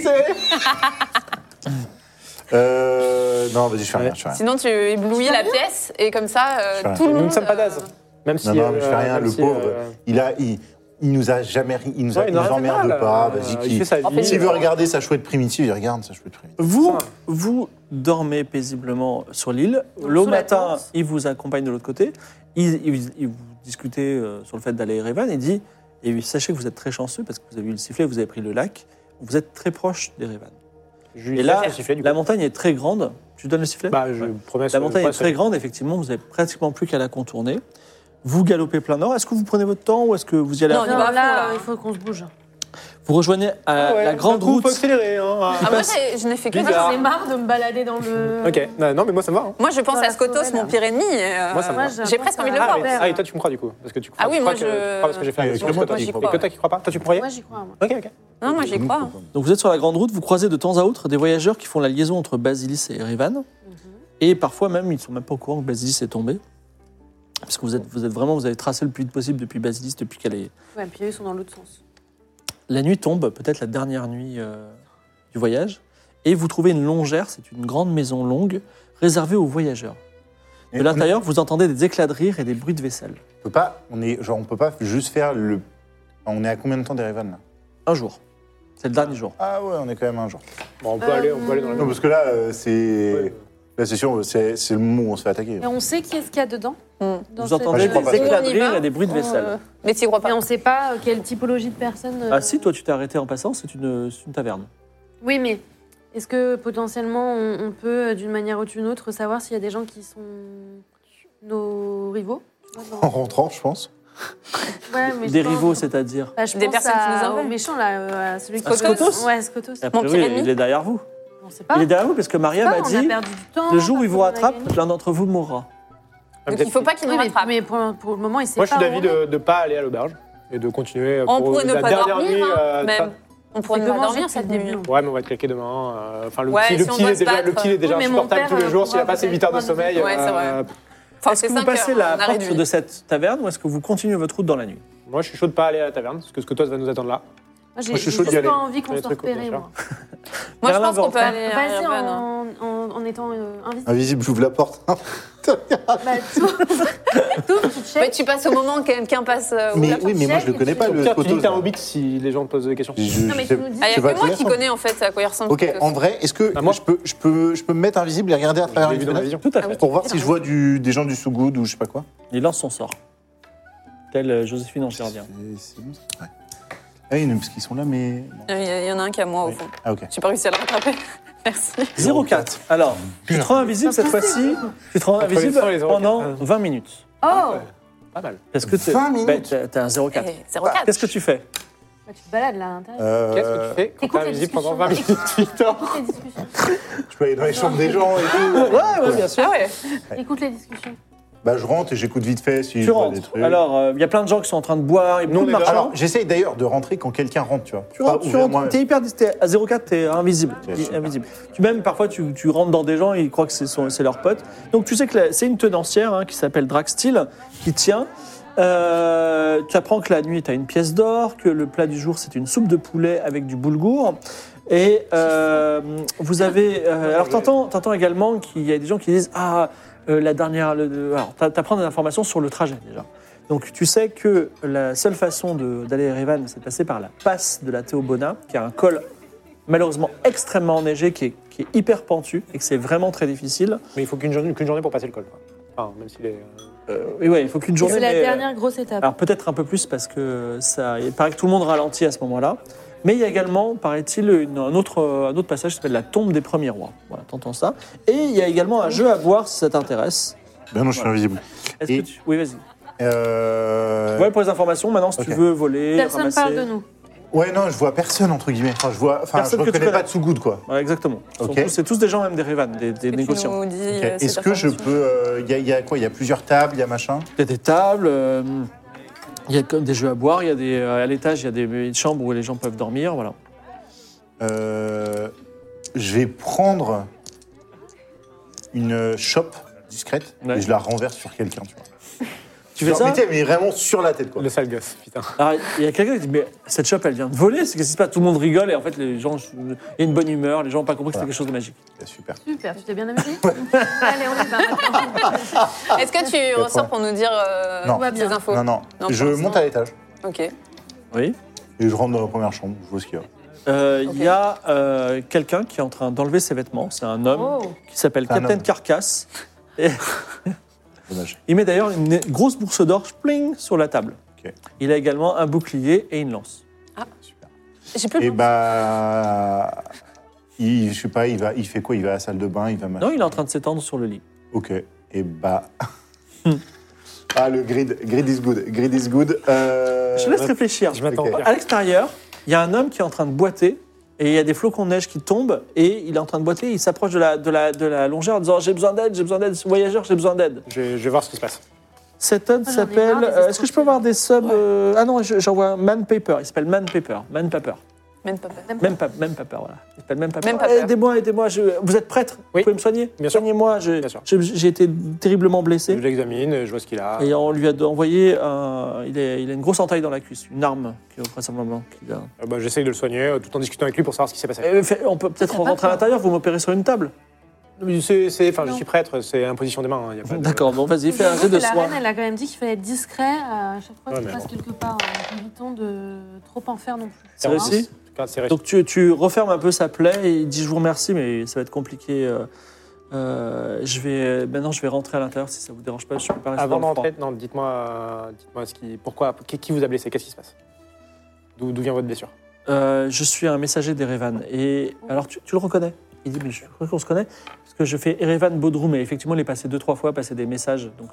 Non, vas-y, je fais rien. Je fais rien. Sinon, tu éblouis la pièce et comme ça, Voilà. tout le monde. Nous ne sommes pas d'Az. Même si. Non, mais je fais rien. même Le si, pauvre, il nous a jamais, il nous Ouais, il nous a rien fait emmerde mal. pas. Vas-y, Il fait sa vie. s'il veut regarder sa chouette primitive, il regarde sa chouette primitive. Vous dormez paisiblement sur l'île. Donc, Le sous la matin, tente. il vous accompagne de l'autre côté. Il vous discutez sur le fait d'aller à Erevan et dit et sachez que vous êtes très chanceux parce que vous avez eu le sifflet, vous avez pris le lac. Vous êtes très proche d'Erevan. Je lui Et là, fais siffler, du coup. la montagne est très grande. Tu donnes le sifflet? Bah, je Ouais. promets. La montagne est très grande, effectivement, vous n'avez pratiquement plus qu'à la contourner. Vous galopez plein nord. Est-ce que vous prenez votre temps ou est-ce que vous y allez à Non, fond on y va à fond, là, là. il faut qu'on se bouge. Vous rejoignez la grande route. Faut accélérer. Hein. Ah, moi, je n'ai fait que Bizarre. ça. J'en ai marre de me balader dans le. Ok. Non, mais moi, ça me va. Hein. Moi, je pense Dans à la Skotos, forêt, là. mon pire ennemi. Moi, ça me va. J'ai presque envie de le voir. Ah, et toi, tu me crois, du coup. Parce que tu crois. Ah oui, tu moi, crois que- je- tu crois parce que j'ai fait Ouais, avec moi, toi, j'y tu crois. crois. Et que toi, qui crois pas? Toi, tu me croyais? Moi, j'y crois. Moi. Ok. Non, moi, j'y crois. Donc vous êtes sur la grande route, vous croisez de temps à autre des voyageurs qui font la liaison entre Basilis et Erevan. Et parfois même, ils ne sont même pas au courant que Basilis est tombé. Parce que vous avez tracé le plus vite possible depuis Basilis, depuis qu'elle est... Ouais, puis eux, ils sont dans l'autre sens. La nuit tombe, peut-être la dernière nuit du voyage, et vous trouvez une longère, c'est une grande maison longue, réservée aux voyageurs. De l'intérieur, vous entendez des éclats de rire et des bruits de vaisselle. On peut pas juste faire le. On est à combien de temps d'Erevan là? Un jour. C'est le dernier jour. Ah ouais, on est quand même un jour. Bon, on peut aller dans la Non, parce que là, c'est. La session, c'est le moment où on se fait attaquer. Et on sait qui est-ce qu'il y a dedans. Dans Vous cette- entendez je crois des pas. éclats de On y va. rire et des bruits de vaisselle. Mais tu y crois Mais pas. on sait pas quelle typologie de personne. Ah si, toi tu t'es arrêté en passant, c'est une taverne. Oui, mais est-ce que potentiellement on peut, d'une manière ou d'une autre, savoir s'il y a des gens qui sont nos rivaux? Tu vois, En rentrant, je pense. Ouais, mais Des je pense- rivaux, c'est-à-dire Bah, je Des pense personnes qui nous au envoient. méchant là, à celui qui. À Skotos Ouais, Skotos. A Mon priori, pire ennemi. il est derrière vous. On sait pas. Il est derrière vous parce que Maria m'a On a dit, perdu du temps. le jour où il vous personne n'a rattrape, gagné. l'un d'entre vous mourra. Donc il faut pas qu'il Oui, nous mais, rattrape. mais pour le moment, il sait Moi, je pas. suis où d'avis on est. de ne pas aller à l'auberge et de continuer On pour pourrait ne la pas dernière dormir, nuit. hein, même. On pourrait C'est ne pas comment dormir j'ai cette fait le nuit. début. Ouais, mais on va être claqué demain. Enfin, le Ouais, petit, si on doit se battre. le petit est déjà Oui, mais mon insupportable père, tous les jours. S'il n'a pourra pas ses 8 heures de peut-être sommeil. Ouais, c'est vrai. Enfin, Est-ce que c'est vous 5 passez heures, la on a porte réduit. de cette taverne ou est-ce que vous continuez votre route dans la nuit? Moi, je suis chaud de pas aller à la taverne, parce que ce que toi va nous attendre là. Moi, Moi, je suis j'ai chaud d'y juste aller. pas envie qu'on Les soit trucs, bien repérés, sûr. moi. Moi, je Merlin pense va qu'on en peut faire. aller Passer à Erevan. en étant invisible. Invisible, j'ouvre la porte. Bah, tout, tu Mais check. tu passes au moment où quelqu'un passe. Mais la oui, mais moi je le connais pas, le Pierre, tu dis que Skotos. t'es un hobbit si les gens te posent des questions. Non, mais tu nous dis- Ah, il je n'y a sais que pas moi qui qui connais en fait à quoi il ressemble. Ok, en vrai, est-ce que Bah, moi- je peux me mettre invisible et regarder à travers Je l'ai une vu dans ma fenêtre vision. Tout à fait. pour voir si je vois des gens du Sougoud ou je sais pas quoi? Il lance son sort. Tel Joséphine Ange-Gardien. C'est bon, ça. Ouais. Ah oui, non, parce qu'ils sont là, mais. non. Il y en a un qui est à moi au fond. Ah ok. J'ai pas réussi à le rattraper. Merci. 04. Alors, tu te rends invisible cette fois-ci. Tu te rends Entre les invisible 100 et les 04. pendant 20 minutes. Oh Pas mal. Parce que 20 minutes. t'as un 04. Eh, 04. Qu'est-ce que tu fais? Bah, tu te balades là à l'intérieur. Qu'est-ce que tu fais quand Écoute t'es les invisible pendant discussions. 20 minutes, Victor Écoute les discussions. Je peux aller dans les chambres des gens et tout. Ouais, bien sûr. Ah ouais. Écoute les discussions. Bah, je rentre et j'écoute vite fait si Tu je vois rentres. des trucs. Alors, il y a plein de gens qui sont en train de boire, il y a beaucoup de marchands. Alors, j'essaye d'ailleurs de rentrer quand quelqu'un rentre, tu vois. Tu rentres, t'es hyper distant. À 0,4, t'es invisible. Ok, T'es super. invisible. Parfois, tu rentres dans des gens et ils croient que c'est leurs potes. Donc, tu sais que c'est une tenancière qui s'appelle Draxtil qui tient. Tu apprends que la nuit, tu as une pièce d'or, que le plat du jour, c'est une soupe de poulet avec du boulgour. Et vous avez... alors, t'entends également qu'il y a des gens qui disent « Ah, la dernière... » Alors, t'apprends des informations sur le trajet, déjà. Donc, tu sais que la seule façon d'aller à Erevan, c'est de passer par la passe de la Théobona, qui a un col malheureusement extrêmement enneigé, qui est hyper pentu, et que c'est vraiment très difficile. Mais il faut qu'une journée pour passer le col. Quoi. Enfin, même s'il est... Et ouais, il faut qu'une journée... C'est la mais, dernière grosse étape. alors peut-être un peu plus parce que il paraît que tout le monde ralentit à ce moment-là. Mais il y a également, paraît-il, un autre passage qui s'appelle la tombe des premiers rois. Voilà, t'entends ça. Et il y a également un jeu à voir si ça t'intéresse. Ben non, je suis invisible. Est-ce Et- que tu... Oui, vas-y. Euh... Voilà pour les informations. Maintenant, si Ok. tu veux voler, Personne ramasser... parle de nous. Ouais, non, je vois personne, entre guillemets. Enfin, je Personne que tu reconnais connais. pas de sous-good, quoi. Ouais, exactement. Ok. C'est tous des gens, même des Revan, des Et tu négociants. nous dis, Ok. cette Est-ce que je information. peux... Il y a quoi? Il y a plusieurs tables, il y a machin. Il y a des tables, il y a comme des jeux à boire, il y a des, à l'étage, il y a des chambres où les gens peuvent dormir, voilà. Je vais prendre une chope discrète Ouais. et je la renverse sur quelqu'un, tu vois. Tu fais Genre, ça? mais vraiment sur la tête, quoi. Le sale gosse, putain. Alors, il y a quelqu'un qui dit, mais cette chope, elle vient de voler, c'est qu'est-ce qui se passe? Tout le monde rigole et en fait, les gens, il y a une bonne humeur, les gens n'ont pas compris que c'était quelque chose de magique. C'est super. Super, tu t'es bien amusé Allez, on y va maintenant. Est-ce que tu ressors pour nous dire Non. ces infos? Non, non. Non, Je pour l'instant. monte à l'étage Ok. Oui. et je rentre dans la première chambre, je vois ce qu'il y a. Il y a quelqu'un qui est en train d'enlever ses vêtements, c'est un homme Oh. qui s'appelle C'est un Captain homme. Carcasse. Et Dommage. il met d'ailleurs une grosse bourse d'or, pling, sur la table. Ok. Il a également un bouclier et une lance. Super. J'ai plus Et le bah... je sais pas, il fait quoi? Il va à la salle de bain, il va... Non, il est en train de s'étendre sur le lit. Ok. Et bah... ah, le grid is good. Grid is good. Je laisse réfléchir. Je m'attends. Ok. À l'extérieur, il y a un homme qui est en train de boiter et il y a des flocons de neige qui tombent et il est en train de boiter. Il s'approche de la longère en disant j'ai besoin d'aide, voyageur, j'ai besoin d'aide. Je vais voir ce qui se passe. Cet homme j'en ai s'appelle. marre des Est-ce que je peux avoir des subs Ah non, j'en vois Man Paper. Il s'appelle Man Paper. Man Paper. Même pas peur. Même Paper, voilà. Il s'appelle Man Paper. Man Paper. Aidez-moi. Vous êtes prêtre Oui. Vous pouvez me soigner Bien sûr. Soignez-moi. Bien sûr. J'ai été terriblement Je blessé. l'examine, je vois ce qu'il a. Et on lui a envoyé il a une grosse entaille dans la cuisse, une arme qui est vraisemblablement qu'il a. Bah, j'essaye de le soigner tout en discutant avec lui pour savoir ce qui s'est passé. On peut peut-être Ça va rentrer à pas. l'intérieur, vous m'opérez sur une table. Mais je Non. suis prêtre, c'est imposition des mains. Hein, y a pas de- D'accord, bon vas-y, fais un jet de La soin. reine, elle a quand même dit qu'il fallait être discret à chaque fois Ouais, que tu mais passes bon. quelque part. Évitons de trop en faire non plus. C'est réussi. En tout cas, c'est réussi. Donc tu refermes un peu sa plaie et il dit je vous remercie mais ça va être compliqué. Maintenant je vais rentrer à l'intérieur si ça vous dérange pas, je peux pas rester Avant dans le froid. d'entrer, non, dites-moi qui vous a blessé, qu'est-ce qui se passe? D'où vient votre blessure? Je suis un messager d'Erevan et alors tu le reconnais. Il dit mais je crois qu'on se connaît parce que je fais Erevan Bodrum et effectivement il est passé 2-3 fois, passé des messages donc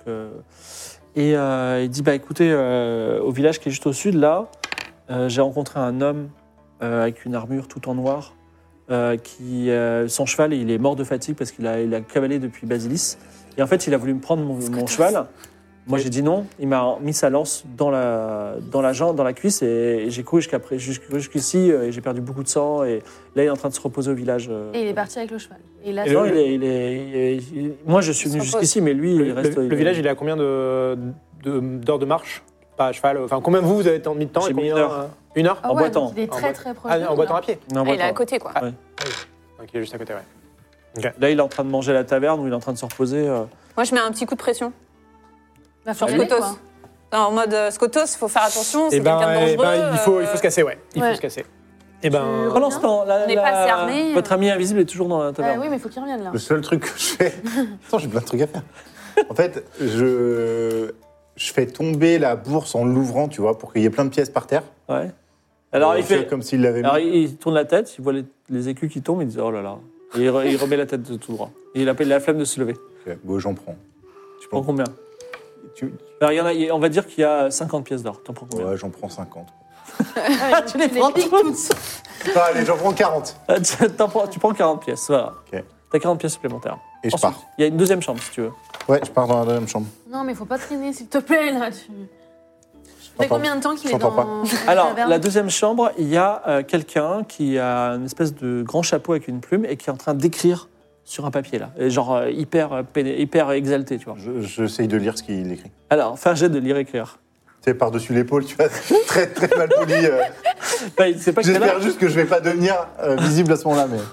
il dit bah écoutez au village qui est juste au sud là j'ai rencontré un homme avec une armure tout en noir qui son cheval il est mort de fatigue parce qu'il a cavalé depuis Basilis et en fait il a voulu me prendre mon cheval. Moi j'ai dit non, il m'a mis sa lance dans la jambe, dans la cuisse et j'ai couru jusqu'ici et j'ai perdu beaucoup de sang et là il est en train de se reposer au village. Et il est parti avec le cheval. Et là, Et Non, c'est- moi je suis venu Il se repose. jusqu'ici mais lui il reste. Le village, il est à combien d'heures de marche? Pas à cheval. Enfin, combien vous avez mis de temps? J'ai et mis combien une heure. Une heure? Ah en ouais, boitant. donc il est En très boi- très proche. Ah, de en nous, boitant là. à pied? Non, Ah, il est attends. à côté, quoi. Ouais. Ok, il est juste à côté, ouais. Là il est en train de manger à la taverne où il est en train de se reposer. Moi, je mets un petit coup de pression. Va Sur falloir y aller, Skotos. quoi. En mode Skotos, il faut faire attention, c'est Eh ben, quelqu'un de dangereux. il faut se casser, ouais. Il Ouais. faut se casser. Et ben, Pendant ce temps, On n'est pas assez armés. votre ami invisible est toujours dans la Ah taverne. oui, mais il faut qu'il revienne là. Le seul truc que je fais... Attends, j'ai plein de trucs à faire. En fait, je fais tomber la bourse en l'ouvrant, tu vois, pour qu'il y ait plein de pièces par terre. Ouais. Alors il fait. Comme s'il l'avait mis. Alors il tourne la tête, il voit les écus qui tombent, il dit oh là là. Et il remet la tête de tout droit. Et il appelle la flemme de se lever. Ok, bon, j'en prends. Tu prends combien Tu- Alors on va dire qu'il y a 50 pièces d'or. T'en prends combien Ouais, j'en prends 50. Ah, tu les prends piques toutes. Ah, allez, j'en prends 40. Tu prends 40 pièces, voilà. Ok. T'as 40 pièces supplémentaires. Et je Ensuite, pars. il y a une deuxième chambre, si tu veux. Ouais, je pars dans la deuxième chambre. Non, mais faut pas traîner, s'il te plaît, là. Ça fait T'entends- combien de temps qu'il est t'entends dans la Alors, taverne la deuxième chambre, il y a quelqu'un qui a une espèce de grand chapeau avec une plume et qui est en train d'écrire sur un papier, là. Et genre hyper exalté, tu vois. J'essaye de lire ce qu'il écrit. Alors, fais un jet de lire-écrire. Tu sais, par-dessus l'épaule, tu vois, très très mal poli. Bah, c'est pas que t'es là. J'espère juste que je vais pas devenir visible à ce moment-là, mais...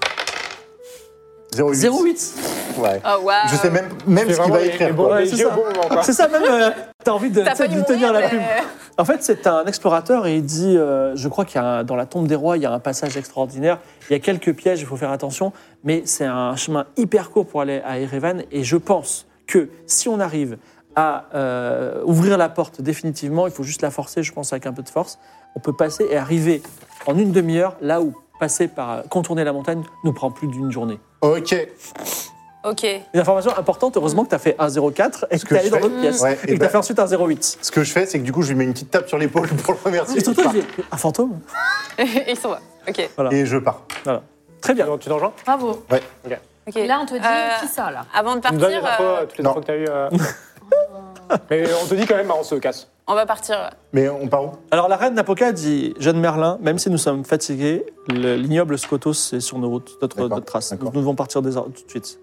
0,8. 0,8. Ouais. Oh, waouh. Je sais même C'est ce qu'il vraiment va les écrire. bons quoi. Ouais, les c'est yeux au ça. bon moment, quoi. C'est ça, même, t'as envie de, T'as tu sais, failli de tenir mourir, la plume. mais- En fait, c'est un explorateur et il dit, je crois qu'il y a dans la tombe des rois, il y a un passage extraordinaire. Il y a quelques pièges, il faut faire attention, mais c'est un chemin hyper court pour aller à Erevan. Et je pense que si on arrive à ouvrir la porte définitivement, il faut juste la forcer, je pense, avec un peu de force. On peut passer et arriver en une demi-heure là où passer par contourner la montagne nous prend plus d'une journée. Ok. Ok. Une information importante, heureusement que tu as fait un 0,4 et que que tu es allé je dans fais- l'autre pièce. Ouais, et et que tu bah- as fait ensuite un 0,8. Ce que je fais, c'est que du coup, je lui mets une petite tape sur l'épaule pour le remercier. Et surtout, il dit, un fantôme. Ils sont là. Ok. Et je pars. Très bien. Tu t'en rejoins Bravo. Ok. Et là, on te dit qui ça, là Avant de Tu nous donnes les partir, infos, toutes les non. infos que t'as eues. Mais on te dit quand même, bah, on se casse. on va partir. Mais on part où? Alors la reine Napoca dit, jeune Merlin, même si nous sommes fatigués, l'ignoble Skotos est sur nos routes, D'accord, notre trace. Nous d'accord. devons partir tout de suite.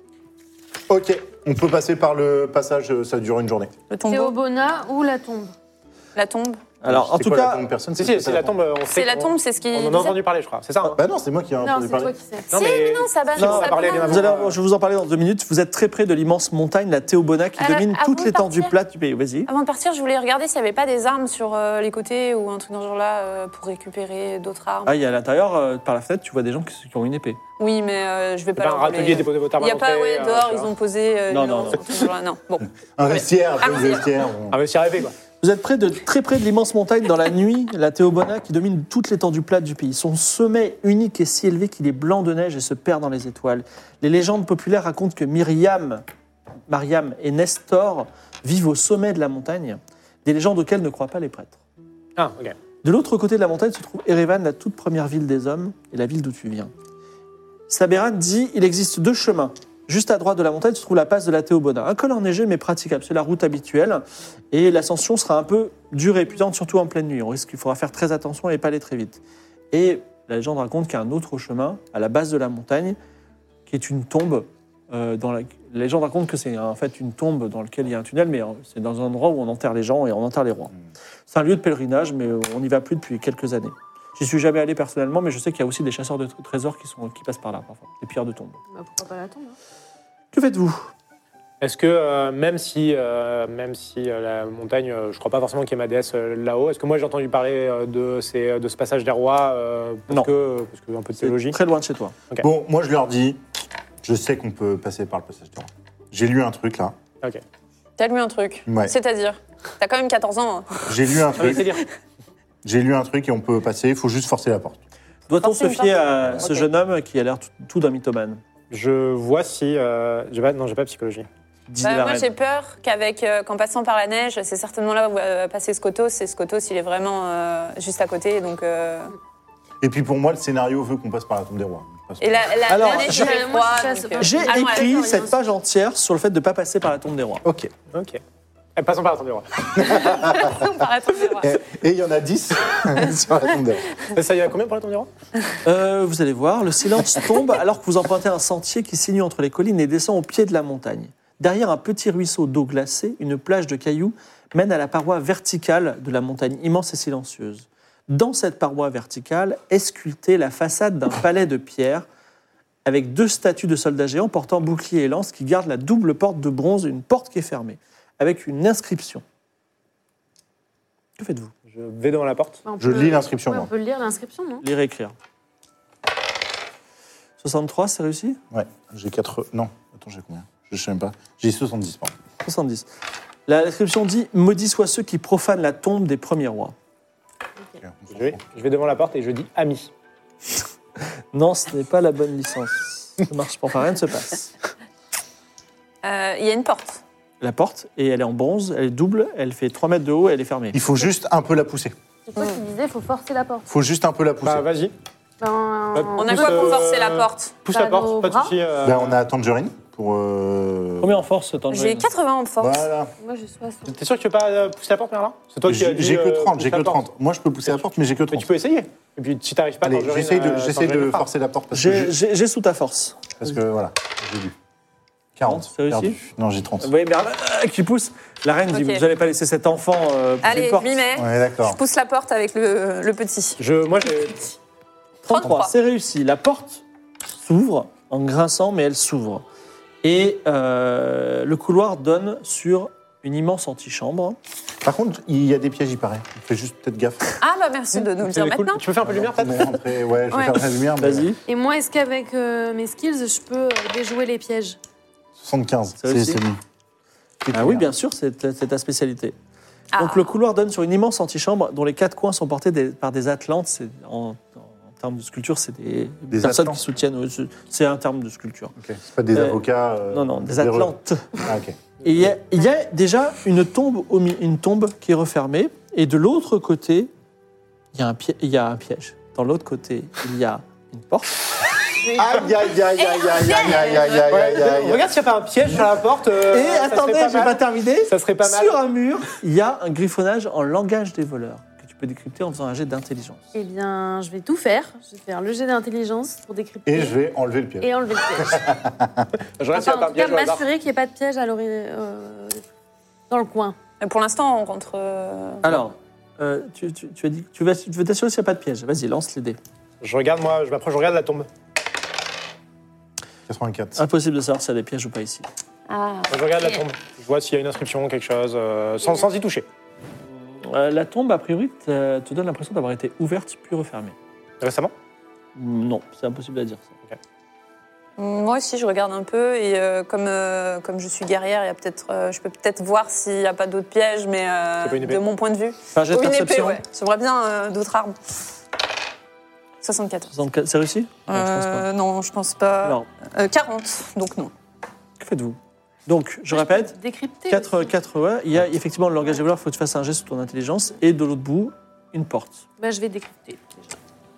Ok. On peut passer par le passage, ça dure une journée. Le C'est au tombeau. Bon ou la tombe La tombe. Alors en C'est tout quoi, la cas, tombe personne Si, sait c'est la tombe. On C'est sait la qu'on- tombe, c'est ce qui. On en a entendu parler, je crois. C'est ça hein Bah non, c'est moi qui ai Non, entendu c'est parler. toi qui sais. Non, Si, mais non, ça va. Non, ça on a parlé va. des vous allez, je vais vous en parler dans 2 minutes. Vous êtes très près de l'immense montagne, la Théobona, qui domine avant toute de l'étendue partir. plate du pays. Vas-y. Avant de partir, je voulais regarder s'il n'y avait pas des armes sur les côtés ou un truc dans ce genre-là pour récupérer d'autres armes. Ah, il y a à l'intérieur, par la fenêtre, tu vois des gens qui ont une épée. Oui, mais je vais pas Pas un leur râtelier voler. déposé votre arme Il n'y à a pas, l'entrée, ouais, dehors, tu ils vois. ont posé. Non, une- non, un truc dans ce genre-là. Non, bon. Un vestiaire, après Ah, le oui. vestiaire. Ah, mais c'est rêvé, quoi. Vous êtes très près de l'immense montagne dans la nuit, la Théobona, qui domine toute l'étendue plate du pays. Son sommet unique est si élevé qu'il est blanc de neige et se perd dans les étoiles. Les légendes populaires racontent que Mariam et Nestor vivent au sommet de la montagne, des légendes auxquelles ne croient pas les prêtres. Ah, ok. De l'autre côté de la montagne se trouve Erevan, la toute première ville des hommes et la ville d'où tu viens. Saberan dit il existe 2 chemins. Juste à droite de la montagne se trouve la passe de la Théobona. Un col enneigé mais praticable, c'est la route habituelle. Et l'ascension sera un peu dure et épuisante, surtout en pleine nuit. On risque qu'il faudra faire très attention et pas aller très vite. Et la légende raconte qu'il y a un autre chemin à la base de la montagne qui est une tombe. La légende raconte que c'est en fait une tombe dans laquelle il y a un tunnel, mais c'est dans un endroit où on enterre les gens et on enterre les rois. C'est un lieu de pèlerinage, mais on n'y va plus depuis quelques années. J'y suis jamais allé personnellement, mais je sais qu'il y a aussi des chasseurs de trésors qui passent par là parfois, des pierres de tombe. Bah, pourquoi pas la tombe hein. Que faites-vous? Est-ce que même si la montagne, je crois pas forcément qu'il y ait ma déesse là-haut, est-ce que moi j'ai entendu parler de ce passage des rois Non. parce que un peu de C'est théologie. très loin de chez toi. Ok. Bon, moi je leur dis, je sais qu'on peut passer par le passage des rois. J'ai lu un truc là. Ok. T'as lu un truc. Ouais. C'est-à-dire, t'as quand même 14 ans. hein. J'ai lu un Ah oui, truc. c'est dire. J'ai lu un truc et on peut passer. Il faut juste forcer la porte. Doit-on Forcer se une fier porte. à ce Ok. jeune homme qui a l'air tout d'un mythomane? Je vois si j'ai pas psychologie. Dit Bah, la moi, reine. j'ai peur qu'en passant par la neige, c'est certainement là où va passer Skotos. Et Skotos, il est vraiment juste à côté. Donc, Et puis pour moi, le scénario veut qu'on passe par la tombe des rois. Et la Alors, neige, j'ai- il fait moi, froid. je chasse donc, pas. J'ai allons à la écrit tombe. cette page entière sur le fait de ne pas passer par la tombe des rois. Ok. Ok. Passons par la tombe des rois. Par la tombe des rois. Et il y en a 10 sur la tombe des rois. Ça y a combien pour la tombe des rois? Vous allez voir, le silence tombe alors que vous empruntez un sentier qui signue entre les collines et descend au pied de la montagne. Derrière un petit ruisseau d'eau glacée, une plage de cailloux mène à la paroi verticale de la montagne immense et silencieuse. Dans cette paroi verticale est sculptée la façade d'un palais de pierre avec 2 statues de soldats géants portant bouclier et lance qui gardent la double porte de bronze, une porte qui est fermée, avec une inscription. Que faites-vous? Je vais devant la porte. Bah, on Je peut- lis l'inscription, ouais, moi. On peut lire l'inscription, non Lire et écrire. 63, c'est réussi? Ouais, j'ai 4. Non, attends, j'ai combien? Je sais même pas. J'ai 70, pardon. 70. La description dit « Maudits soient ceux qui profanent la tombe des premiers rois Ok, on s'en Je vais devant la porte et je dis ami. ». Non, ce n'est pas la bonne licence. Ça marche pas, enfin rien ne se passe. Il y a une porte. La porte, et elle est en bronze, elle est double, elle fait 3 mètres de haut et elle est fermée. Il faut juste un peu la pousser. C'est toi qui disais, faut forcer la porte. Il faut juste un peu la pousser. Bah vas-y. Ben, On a Pousse, quoi pour forcer la porte? Pousse Bah, la porte, nos pas de bras. soucis. Ben, on a Tangerine pour. Combien en force, Tangerine? J'ai 80 en force. Voilà. Moi, j'ai 60. T'es sûr que tu veux pas pousser la porte, Merlin? C'est toi qui as dit, J'ai que 30, pousser j'ai que la porte. 30. Moi, je peux pousser la porte, mais j'ai que Mais 30. tu peux essayer. Et puis si t'arrives pas, Allez, Tangerine, j'essaye Tangerine de le fera. forcer la porte parce que, J'ai sous ta force. parce que voilà, j'ai lu. 40. C'est réussi perdu. Non, j'ai 30. Vous voyez Merlin qui pousse. La reine dit, Ok. vous n'allez pas laisser cet enfant pousser Allez, une je porte. m'y mets. Ouais, d'accord. Je pousse la porte avec le petit. Moi, j'ai. 33, c'est réussi. La porte s'ouvre en grinçant, mais elle s'ouvre. Et le couloir donne sur une immense antichambre. Par contre, il y a des pièges, il paraît. Fais juste peut-être gaffe. Ah bah merci de nous le C'est dire cool. maintenant. Tu peux faire un peu de lumière, peut-être? Mais rentrer- Ouais, je vais Ouais. faire la lumière. mais- Vas-y. Et moi, est-ce qu'avec mes skills, je peux déjouer les pièges? 75. Ça aussi. C'est bon. Ah oui, bien sûr, c'est ta spécialité. Ah. Donc le couloir donne sur une immense antichambre dont les quatre coins sont portés par des atlantes. En termes de sculpture, c'est des personnes atlantes. qui soutiennent. C'est un terme de sculpture. Ok. C'est pas des Euh, avocats. Non, des véreux. atlantes. Ah, ok. Et il y a déjà une tombe qui est refermée. Et de l'autre côté, il y a un piège. Dans l'autre côté, il y a une porte. Aïe, aïe, aïe, aïe, aïe, aïe, aïe, aïe, aïe, aïe, aïe. Regarde s'il n'y a pas un piège sur la porte. Et ça attendez, serait je vais pas mal. terminer. Ça serait pas mal. Sur un mur, il y a un griffonnage en langage des voleurs que tu peux décrypter en faisant un jet d'intelligence. Eh bien, je vais tout faire. Je vais faire le jet d'intelligence pour décrypter. Et je vais enlever le piège. Et enlever le piège. Je regarde s'il Enfin, n'y a en pas un tout cas, piège au hasard. m'assurer qu'il n'y ait pas de piège à dans le coin. Mais pour l'instant, on rencontre. Alors, tu as dit, tu veux t'assurer s'il n'y a pas de piège. Vas-y, lance les dés. Je regarde, moi, je m'approche, je regarde la tombe. 84. Impossible de savoir s'il y a des pièges ou pas ici. Ah. Moi, je regarde la tombe. Je vois s'il y a une inscription, quelque chose, sans y toucher. La tombe, a priori, te donne l'impression d'avoir été ouverte puis refermée. Récemment? Non, c'est impossible à dire ça. Moi aussi, je regarde un peu et comme je suis guerrière, il y a je peux peut-être voir s'il n'y a pas d'autres pièges, mais pas une épée. de mon point de vue. Enfin, jet de Ou une épée, perception. ouais. J'aimerais bien d'autres armes. 64. 64, c'est réussi? Non, je pense pas. Non, je pense pas. Alors, 40, donc non. que faites-vous? Donc, je répète, Décrypter. 4, aussi. ouais, il y a effectivement le langage des voleurs, il faut que tu fasses un geste sur ton intelligence, et de l'autre bout, une porte. Bah, je vais décrypter. Déjà.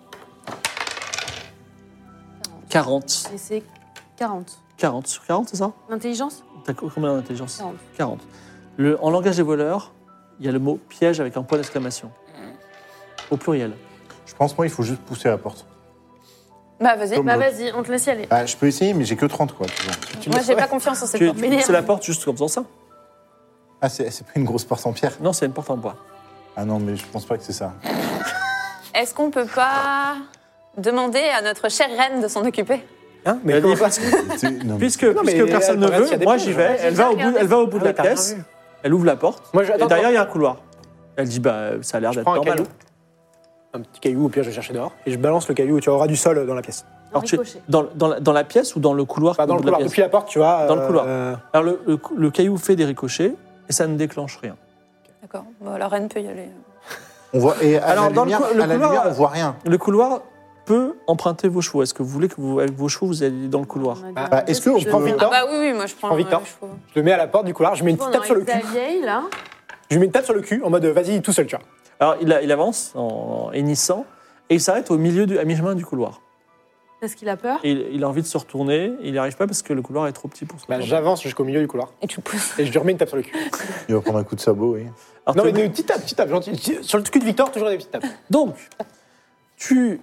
40. Et c'est 40. 40 sur 40, c'est ça? L'intelligence? T'as combien d'intelligence? 40. 40. En langage des voleurs, il y a le mot piège avec un point d'exclamation. Au pluriel. Je pense, moi, il faut juste pousser la porte. Bah vas-y. Comme Bah, l'autre. vas-y, on te laisse y aller. Bah, je peux essayer, mais j'ai que 30, quoi. tu vois. Moi, j'ai pas confiance en cette Tu porte. c'est la porte juste comme ça? Ah, c'est pas une grosse porte en pierre? Non, c'est une porte en bois. Ah non, mais je pense pas que c'est ça. Est-ce qu'on peut pas demander à notre chère reine de s'en occuper? Hein? Elle dit, comment- Non, mais- puisque mais personne ne regarde s'il y a veut, des moi pièges. j'y vais. Elle va au bout de Ah la oui, t'as rien pièce, vu. elle ouvre la porte, Moi, et derrière il y a un couloir. Elle dit, bah ça a l'air Je d'être prends un normal. caillou. Un petit caillou, au pire, je vais chercher dehors. Et je balance le caillou, tu auras du sol dans la pièce. Alors, tu- Ricochet. dans la pièce ou dans le couloir Pas dans au le bout de la couloir, pièce depuis la porte, tu vois. Dans le couloir. Alors le caillou fait des ricochets et ça ne déclenche rien. D'accord. Bon, la reine peut y aller. On voit, et à Alors, la dans le lumière, cou- le à la couloir- lumière, on voit rien. Le couloir peut emprunter vos chevaux. Est-ce que vous voulez que avec vos chevaux vous allez dans le couloir? On a Bah, gardé est-ce que on ce prend jeu. Victor Ah bah oui, moi je prends prends Victor. le chevaux. Je le mets à la porte du couloir, je mets une On petite tape sur le arrive cul. ta vieille, là. Je lui mets une tape sur le cul en mode vas-y tout seul, tu vois. Alors il avance en hennissant et il s'arrête au milieu à mi-chemin du couloir. Parce qu'il a peur. Et il a envie de se retourner, et il n'y arrive pas parce que le couloir est trop petit pour se Bah, retourner. j'avance jusqu'au milieu du couloir Et tu pousses. et je lui remets une tape sur le cul. Il va prendre un coup de sabot, oui. Alors, Non, tu- mais une petite tape, gentil. Sur le cul de Victor, toujours des petites tapes. Donc, tu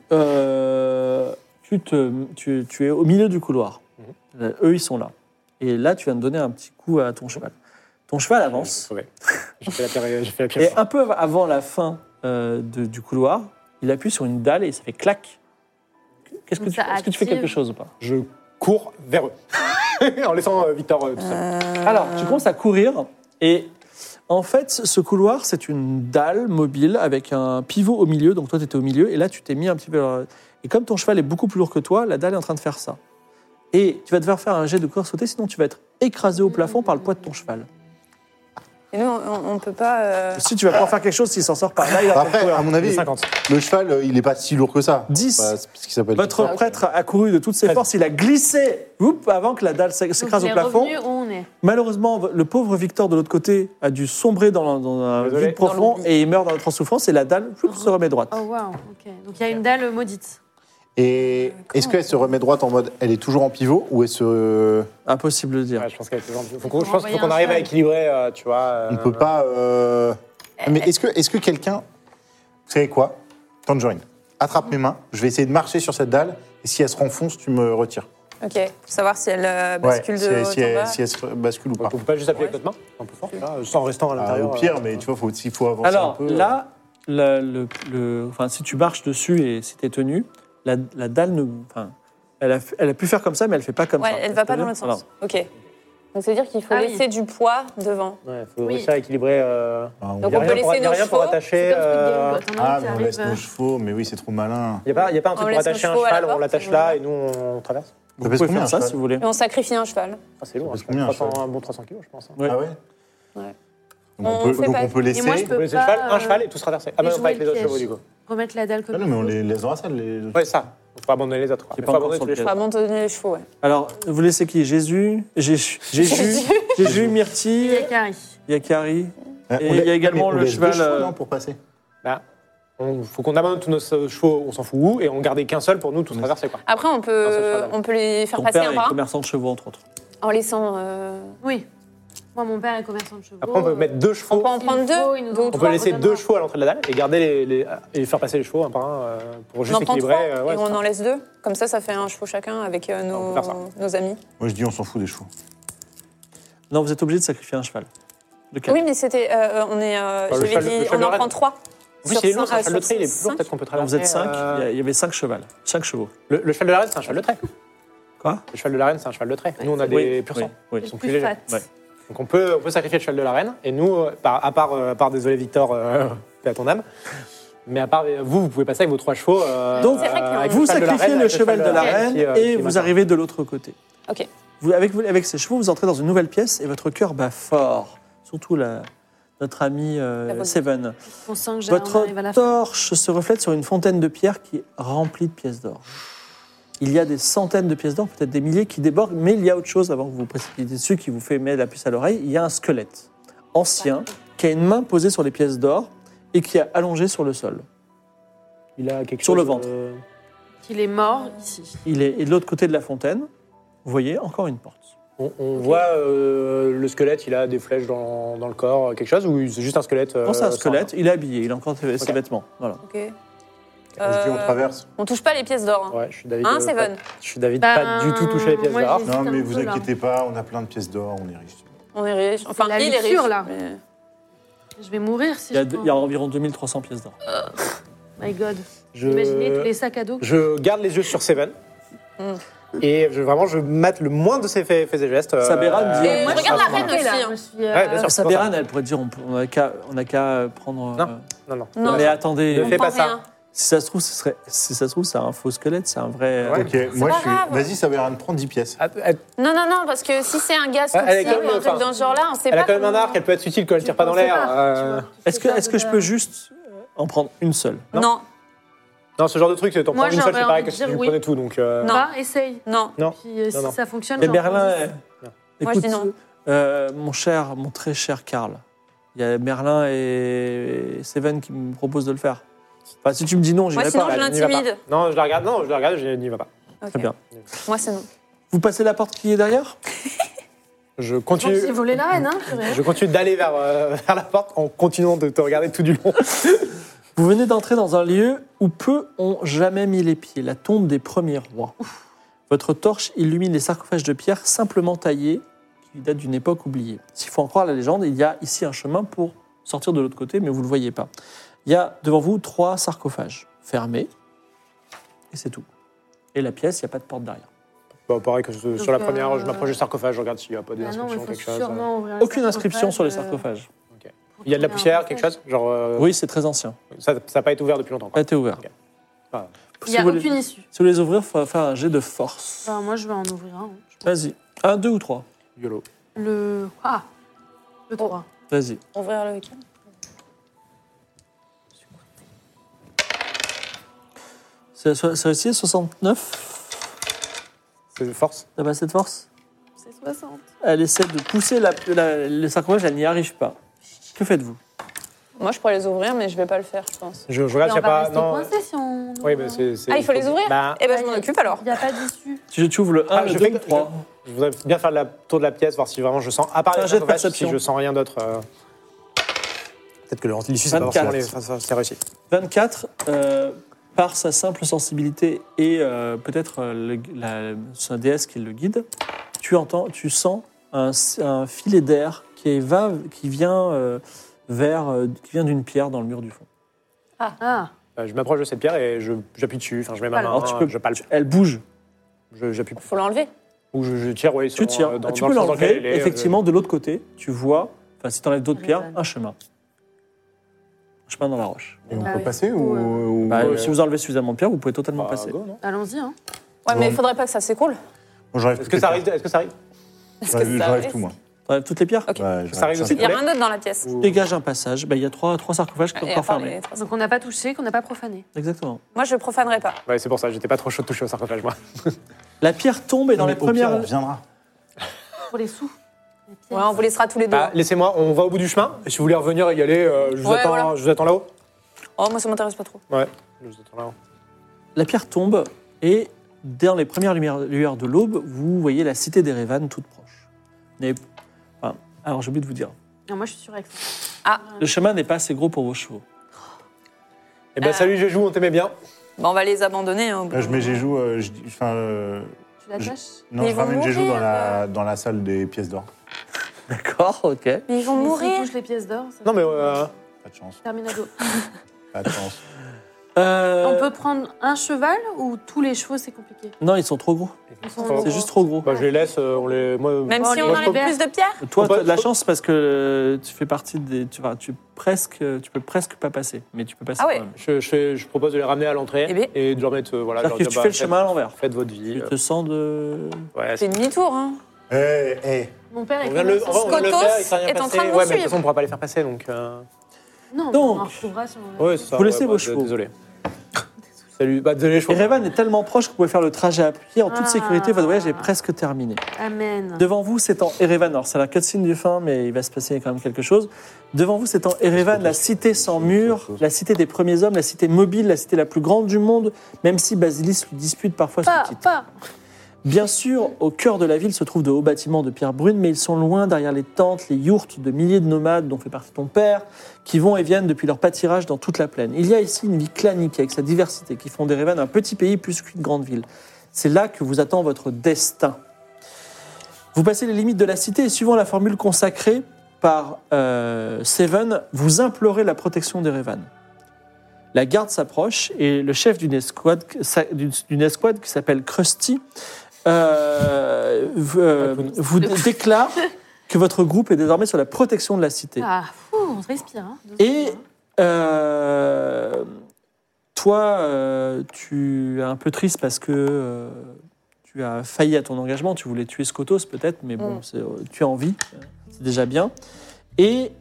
es au milieu du couloir. Eux, ils sont là. Et là, tu viens de donner un petit coup à ton cheval. Ton cheval avance. Ouais. J'ai fait la pire Et fois. un peu avant la fin du couloir, il appuie sur une dalle et ça fait clac. Est-ce que Ça tu fais active. quelque chose ou pas? Je cours vers eux. En laissant Victor tout seul. Alors, tu commences à courir et en fait, ce couloir, c'est une dalle mobile avec un pivot au milieu. Donc toi, tu étais au milieu et là, tu t'es mis un petit peu... Et comme ton cheval est beaucoup plus lourd que toi, la dalle est en train de faire ça. Et tu vas devoir faire un jet de course sauter, sinon tu vas être écrasé au plafond par le poids de ton cheval. Et nous, on peut pas. Si tu vas pouvoir faire quelque chose, s'il s'en sort par là, il va Après, courir. à mon avis, 50. le cheval, il est pas si lourd que ça. 10. Enfin, c'est ce qui s'appelle. Votre prêtre a couru de toutes ses forces, il a glissé avant que la dalle s'écrase au Donc, plafond. il est revenu où on est. Malheureusement, le pauvre Victor de l'autre côté a dû sombrer dans un Désolé. vide profond Dans l'oubli. et il meurt dans notre souffrance et la dalle se remet droite. Oh, waouh. Ok. Donc, il y a une dalle maudite. Et est-ce qu'elle se remet droite en mode elle est toujours en pivot ou elle se. Impossible de dire. Ouais, je pense qu'elle est toujours. Je pense On va qu'il faut envoyer qu'on un arrive à cheval. équilibrer, tu vois. On peut pas. Mais est-ce que quelqu'un. Vous savez quoi Tangerine, attrape mes mains, je vais essayer de marcher sur cette dalle et si elle se renfonce, tu me retires. Ok, pour savoir si elle bascule si, de elle- haut si en elle, bas. si elle se bascule ou On pas. peut pas juste appuyer avec notre main, un peu fort, là, sans restant à Ah, l'intérieur. au pire, mais tu vois, s'il faut avancer Alors un peu. là, enfin, si tu marches dessus et si tu es tenu, la dalle ne. Enfin, elle a pu faire comme ça, mais elle ne fait pas comme Ouais, ça. elle va pas dans l'autre sens. Ok. Donc ça veut dire qu'il faut Ah oui. laisser du poids devant. Ouais, faut Oui. réussir à équilibrer. Ah, Donc y a on rien peut pour- laisser y a nos rien pour chevaux. attacher. C'est comme Squid Game, quoi. T'en as un Ah, qui mais on arrive, laisse nos chevaux, mais oui, c'est trop malin. Il n'y a pas un truc On pour laisse attacher nos un chevaux à la cheval, on porte, l'attache et là voilà. et nous on traverse. Vous Ça pèse pouvez combien, faire un ça cheval si vous voulez. Et on sacrifie un cheval. Ah, c'est lourd, Ça pèse hein, combien, un 300, cheval un bon 300 kilos, je pense. Hein. Ouais. Ah ouais Ouais. Donc On on peut, fait donc pas- on peut laisser. Et moi, je On peut peux laisser pas, un cheval et tous traverser. Ah, mais jouer pas avec le les autres piège. chevaux du coup. Remettre la dalle comme Ah non, mais on les laisse dans la salle. Les... Ouais, ça. Il faut abandonner les autres. C'est Il pas faut encore abandonner sur tous le les piège. Faut abandonner les chevaux, ouais. Alors, vous laissez qui Jésus, Myrtille, Yakari. Yakari. Ah, Et on il y a laisse- également mais on le laisse cheval, deux chevaux, non, pour passer. Bah, faut qu'on abandonne tous nos chevaux, on s'en fout où, et on gardait qu'un seul pour nous tous traverser quoi. Après, on Ah, ça, peut, cheval. on peut les faire Ton passer père un est par un commerçant de chevaux, entre autres. en laissant. Oui. Moi, mon père est commerçant de chevaux. Après on peut mettre deux On chevaux. peut en prendre Il faut, deux. il nous deux ou en On trois. peut laisser vraiment. deux chevaux à l'entrée de la dalle et garder et faire passer les chevaux un par un pour On juste en prend équilibrer. trois ouais, et c'est on ça. en laisse deux. Comme ça fait un chevaux chacun avec On peut faire ça. nos amis. Moi, je dis, on s'en fout des chevaux. Non, vous êtes obligé de sacrifier un cheval. Lequel Oui, mais c'était. On est. le J'avais cheval- le dit, cheval on de en reine. prend trois. Oui, c'est lourd, c'est un cheval de trait, il est plus lourd, peut-être qu'on peut Alors, traverser. vous êtes 5, il y avait 5 chevaux. 5 chevaux. Le cheval de la reine, c'est un cheval de trait. Quoi Le cheval de la reine, c'est un cheval de trait. Nous, on a Oui, des pur sang. oui. Ils sont Le plus plus légers. fat. Ouais. Donc on peut sacrifier le cheval de la reine. Et nous, à part désolé Victor, paix à ton âme, mais à part vous pouvez passer avec vos 3 chevaux. Donc, C'est vrai qu'il y a un- avec vous cheval de la sacrifiez reine, le avec cheval de la reine reine qui, et qui vous matin. arrivez de l'autre côté. Ok. Avec ces chevaux, vous entrez dans une nouvelle pièce et votre cœur bat fort. Surtout notre ami bonne. Seven. On sent que on Votre arrive à la fin. torche se reflète sur une fontaine de pierre qui est remplie de pièces d'or. Il y a des centaines de pièces d'or, peut-être des milliers qui débordent, mais il y a autre chose avant que vous vous précipitiez dessus qui vous fait mettre la puce à l'oreille. Il y a un squelette ancien qui a une main posée sur les pièces d'or et qui est allongé sur le sol. Il a quelque Sur chose, le ventre. Il est mort ici. Il est de l'autre côté de la fontaine. Vous voyez encore une porte. On voit le squelette, il a des flèches dans le corps, quelque chose, ou c'est juste un squelette Non, c'est un sans- squelette, il est habillé, il a encore ses Ok. vêtements. Voilà. Ok. On se dit, on traverse. On touche pas les pièces d'or. Hein. Ouais, je suis David. Hein, Seven Je suis David, Ben, pas du tout touché les pièces moi, d'or. j'ai- Non, un mais peu, vous là. inquiétez pas, on a plein de pièces d'or, on est riches. On est riche. Enfin, la il est riche. luxure, là. mais- Je vais mourir si Il y a, je prends. il y a environ 2300 pièces d'or. My God. Imaginez tous les sacs à dos. que- Je garde les yeux sur Seven. Mm. Et je mate le moins de ses faits et gestes. Sabera dit- Et moi, je regarde la à ce reine moment-là. aussi. Là, hein. je me suis, Ouais, bien sûr. Sabéran, elle pourrait dire on n'a qu'à prendre. Non. Non. Non, mais attendez, Ne on fais prend pas ça. rien. si ça se trouve, c'est un faux squelette, c'est un vrai. Ouais. Ok, moi pas je suis. grave. Vas-y, ça va rien de prendre 10 pièces. Non, parce que si c'est un gaz Elle est toxique quand même- ou un truc enfin, dans ce genre-là, on sait Elle pas. a quand même un comment- arc, elle peut être utile quand elle tire pas dans On sait l'air. pas, tu vois. Est-ce que je peux juste en prendre une seule Non, Non, ce genre de truc, t'en Moi, prends une seule, j'aurais c'est pareil envie que de si tu dire oui. prenais tout. Donc, Non. Va, essaye. non. Non. Puis si non. ça fonctionne, Mais j'en Merlin, prends 10. Moi, je dis non. mon très cher Karl, il y a Merlin et Seven qui me proposent de le faire. Enfin, si tu me dis non, j'y Moi, vais sinon, pas. je Elle n'y va pas. l'intimide. Non, je la regarde, je n'y va pas. Ok. Très bien. Moi, c'est non. Vous passez la porte qui est derrière Je J'ai continue. volé la reine, hein. purée. Je continue d'aller vers la porte en continuant de te regarder tout du long. Vous venez d'entrer dans un lieu où peu ont jamais mis les pieds, la tombe des premiers rois. Votre torche illumine les sarcophages de pierre simplement taillés qui datent d'une époque oubliée. S'il faut en croire la légende, il y a ici un chemin pour sortir de l'autre côté, mais vous ne le voyez pas. Il y a devant vous 3 sarcophages fermés, et c'est tout. Et la pièce, il n'y a pas de porte derrière. Bon, pareil que sur la Donc, première, je m'approche du sarcophage, je regarde s'il n'y a pas Ah non, d'inscription, il faut quelque chose. sûrement ouvrir le Aucune inscription sur les sarcophage, sarcophages. pour Il y a de la trouver un poussière, quelque passage. chose genre, Oui, c'est très ancien. Ça n'a pas été ouvert depuis longtemps. Pas Quoi. été ouvert. Ok. Ah. Il n'y a Si vous aucune voulez- issue. Si vous les ouvrir, il faut faire un jet de force. Enfin, moi, je vais en ouvrir un. je pense. Vas-y. 1, 2 ou 3 YOLO. Le 3. Vas-y. Ouvrir le week-end. C'est réussi, 69. C'est de force. T'as pas assez de force C'est 60. Elle essaie de pousser le sarcophage, elle n'y arrive pas. Que faites-vous Moi, je pourrais les ouvrir, mais je vais pas le faire, je pense. Je regarde Et s'il on n'y a va pas. rester Non. coincé si on... Oui, mais c'est. Ah, il faut les ouvrir Bah, Eh ben, je m'en occupe alors. Il n'y a pas d'issue. Tu ouvres le 1, le 2, le 3. Je voudrais bien faire le tour de la pièce, voir si vraiment je sens. À part Fais un les jet de sarcophages, perception. si je sens rien d'autre. Peut-être que l'issue, c'est pas 24. forcément c'est réussi. 24, par sa simple sensibilité et peut-être sa déesse qui le guide, tu sens un filet d'air qui vient d'une pierre dans le mur du fond. Ah, Je m'approche de cette pierre et j'appuie dessus. Enfin, je mets ma main, Alors je palpe. Elle bouge. J'appuie. Faut l'enlever. Ou je tire, oui. Tu tires. Tu peux l'enlever. Effectivement, de l'autre côté, tu vois, si tu enlèves d'autres pierres, un chemin. Un chemin dans la roche. Et on Ah peut oui. passer ou... Bah, si vous enlevez suffisamment de pierres, vous pouvez totalement Bah, passer. allons-y. Hein. Ouais, mais il faudrait pas que ça s'écoule. Moi, j'enlève Est-ce toutes que les ça pierres. arrive? Est-ce que ça arrive? Est-ce que ça J'enlève arrive tout, moi. T'enlèves toutes les pierres. Ok. Ouais, Ça arrive aussi. Il y a rien d'autre dans la pièce. Dégage un passage. Bah, il y a trois sarcophages qui sont Et à encore part fermés. les trois- Donc on n'a pas touché, qu'on n'a pas profané. Exactement. Moi, je profanerai pas. Ouais, c'est pour ça. J'étais pas trop chaud de toucher au sarcophage, moi. La pierre tombe et dans Mais les au pire, premières. on reviendra. Pour les sous. Les pièces. Ouais, on vous laissera tous les deux. Bah, laissez-moi, on va au bout du chemin. Et si vous voulez revenir et y aller, je vous Ouais, attends, voilà. je vous attends là-haut. Oh, moi, ça m'intéresse pas trop. Ouais, je vous attends là-haut. La pierre tombe et dans les premières lueurs de l'aube, vous voyez la cité d'Erevan toute proche. Alors j'ai oublié de vous dire, Non, moi, je suis sur Aix. le chemin n'est pas assez gros pour vos chevaux. Eh ben, salut Jéjou, on t'aimait bien. Bah, on va les abandonner. Hein, au bout Là, je d'un mets moment. Jéjou... Tu l'attaches Non, Ils je vont ramène Jéjou mourir, dans la salle des pièces d'or. D'accord, ok. Mais ils vont Mais mourir. s'ils touchent les pièces d'or, ça Non, mais Pas de chance. terminado. Pas de chance. On peut prendre un cheval ou tous les chevaux, c'est compliqué. Non, ils sont trop gros. Ils sont- Oh. C'est juste trop gros. bah, je les laisse. Moi, Même Bon, si les on gars, enlève je plus de pierres Toi, Faut tu as pas- de la faut- chance parce que tu fais partie des. Tu peux presque pas passer, mais tu peux passer Ah ouais. quand même. je propose de les ramener à l'entrée Eh bien. et de leur mettre. Voilà, de C'est-à-dire leur que dire, tu bah, fais le faites- chemin à l'envers. Faites votre vie. Tu te sens de. Ouais, C'est demi-tour, hein. Mon père est on vient de le, comment on vient de le Skotos faire, il s'est rien est en passé. train de vous Ouais, mais de toute suivre. façon, on pourra pas les faire passer, donc. Non, Donc. on en retrouvera sur le... Ouais, c'est ça. Vous laissez ouais, vos bah, chevaux. Désolé. Salut. Bah, désolé, je Erevan est tellement proche que vous pouvez faire le trajet à pied en toute Ah. sécurité. Votre voyage est presque terminé. Amen. Devant vous, c'est en Erevan. Alors, c'est la cutscene du fin, mais il va se passer quand même quelque chose. Devant vous, c'est en Erevan, la cité sans mur, la cité des premiers hommes, la cité mobile, la cité la plus grande du monde, même si Basilis lui dispute parfois son titre. Pas. Bien sûr, au cœur de la ville se trouvent de hauts bâtiments de pierre brune, mais ils sont loin derrière les tentes, les yourtes de milliers de nomades dont fait partie ton père, qui vont et viennent depuis leur pâturage dans toute la plaine. Il y a ici une vie clanique avec sa diversité qui font d'Erevan un petit pays plus qu'une grande ville. C'est là que vous attend votre destin. Vous passez les limites de la cité et suivant la formule consacrée par Seven, vous implorez la protection d'Erevan. La garde s'approche et le chef d'une escouade qui s'appelle Krusty vous déclare que votre groupe est désormais sur la protection de la cité. Ah, fou, on se respire. Hein, Et toi, tu es un peu triste parce que tu as failli à ton engagement. Tu voulais tuer Skotos peut-être, mais bon, tu as envie. C'est déjà bien. Et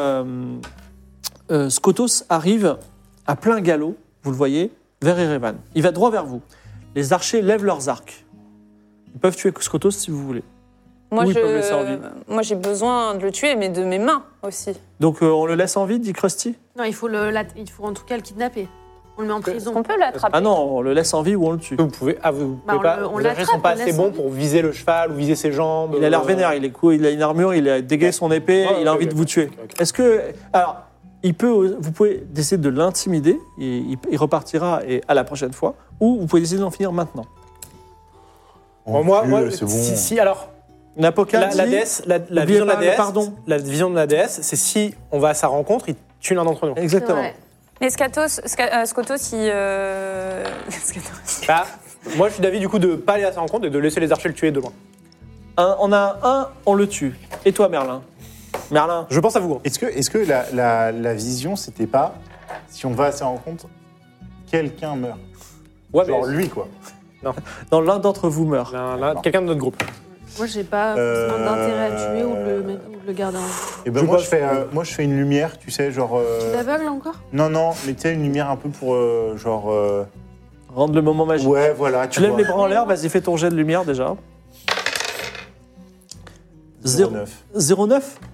Skotos arrive à plein galop, vous le voyez, vers Erevan. Il va droit vers vous. Les archers lèvent leurs arcs. Ils peuvent tuer Skotos si vous voulez. Moi, Ou ils peuvent le laisser en vie. moi, j'ai besoin de le tuer, mais de mes mains aussi. Donc on le laisse en vie, dit Krusty. Non, il faut en tout cas le kidnapper. On le met en Est-ce prison. qu'on peut l'attraper Ah non, on le laisse en vie ou on le tue. Vous pouvez, vous Bah, pouvez on pas. le- on Les archers l'attrape, sont pas on assez laisse bons en vie. pour viser le cheval ou viser ses jambes. Il a l'air vénère, il a une armure, il a dégagé son épée, Ouais, il a ok, envie de ok, vous tuer. ok. Est-ce que... Alors, vous pouvez décider de l'intimider, et il repartira à la prochaine fois, ou vous pouvez décider d'en finir maintenant. Moi, c'est bon. si, alors, N'Apoca la dit- déesse, la N'oubliez vision de la pas le déesse, pardon. la vision de la déesse, c'est si on va à sa rencontre, il tue l'un d'entre nous. Exactement. Ouais. Mais Skotos, il... Skotos. Bah, moi, je suis d'avis du coup de pas aller à sa rencontre et de laisser les archers le tuer de loin. On a un, on le tue. Et toi, Merlin? Merlin, Je pense à vous. Hein. Est-ce que la vision, c'était pas, si on va à sa rencontre, quelqu'un meurt? Ouais, Genre mais lui, quoi. dans l'un d'entre vous meurt. quelqu'un de notre groupe. Moi, j'ai pas forcément d'intérêt à tuer ou de le garder en vie. Et ben Je moi, pense je fais une lumière, tu sais, genre... Tu l'aveugles encore? Non, mais tu sais, une lumière un peu pour, genre... Rendre le moment magique. Ouais, voilà, Tu lèves vois. les bras en l'air, vas-y, fais ton jet de lumière déjà. 09. 09.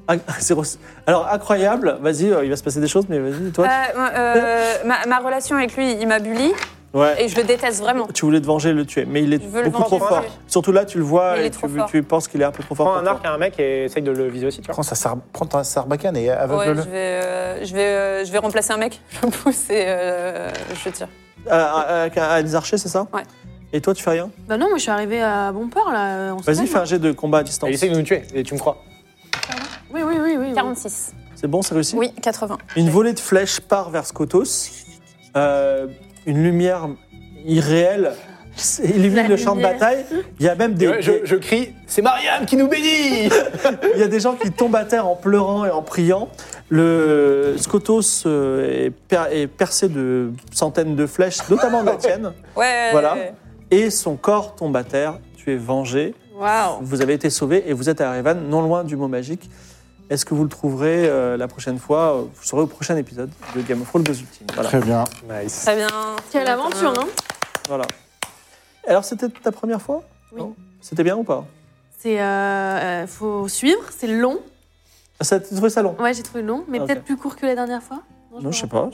Alors, incroyable. Vas-y, il va se passer des choses, mais vas-y, toi. Ma relation avec lui, il m'a bully Ouais. et je le déteste vraiment. Tu voulais te venger et le tuer, mais il est Je veux le beaucoup trop venger. fort. Surtout là, tu le vois Mais il et est trop fort. tu penses qu'il est un peu trop fort. Prends pour un toi. arc à un mec et essaye de le viser aussi, tu vois. Prends ta sarbacane et Ouais, aveugle-le. je vais remplacer un mec. Je pousse et je tire. À des archers, c'est ça? Ouais. Et toi, tu fais rien? Bah non, moi je suis arrivée à bon port là. On se Vas-y, calme, fais un hein. jet de combat à distance. Il essaye de nous tuer et tu me crois. Oui. 46. C'est bon, c'est réussi? Oui, 80. Une volée de flèches part vers Skotos. Une lumière irréelle illumine La le champ de lumière. bataille. Il y a même Et ouais, je crie, c'est Mariam qui nous bénit. il y a des gens qui tombent à terre en pleurant et en priant. Le Skotos est percé de centaines de flèches, notamment de la tienne. Ouais. Voilà. Et son corps tombe à terre. Tu es vengé. Waouh. Vous avez été sauvé et vous êtes à Erevan, non loin du mot magique. Est-ce que vous le trouverez la prochaine fois? Vous serez au prochain épisode de Game of Thrones Buzz Ultime. Voilà. Très bien. Nice. Très bien. Quelle aventure, hein. Voilà. Alors, c'était ta première fois? Oui. Non. C'était bien ou pas? C'est faut suivre, c'est long. Ça, tu trouvé ça long? Ouais, j'ai trouvé long, mais Ok. peut-être plus court que la dernière fois. Non, je sais pas.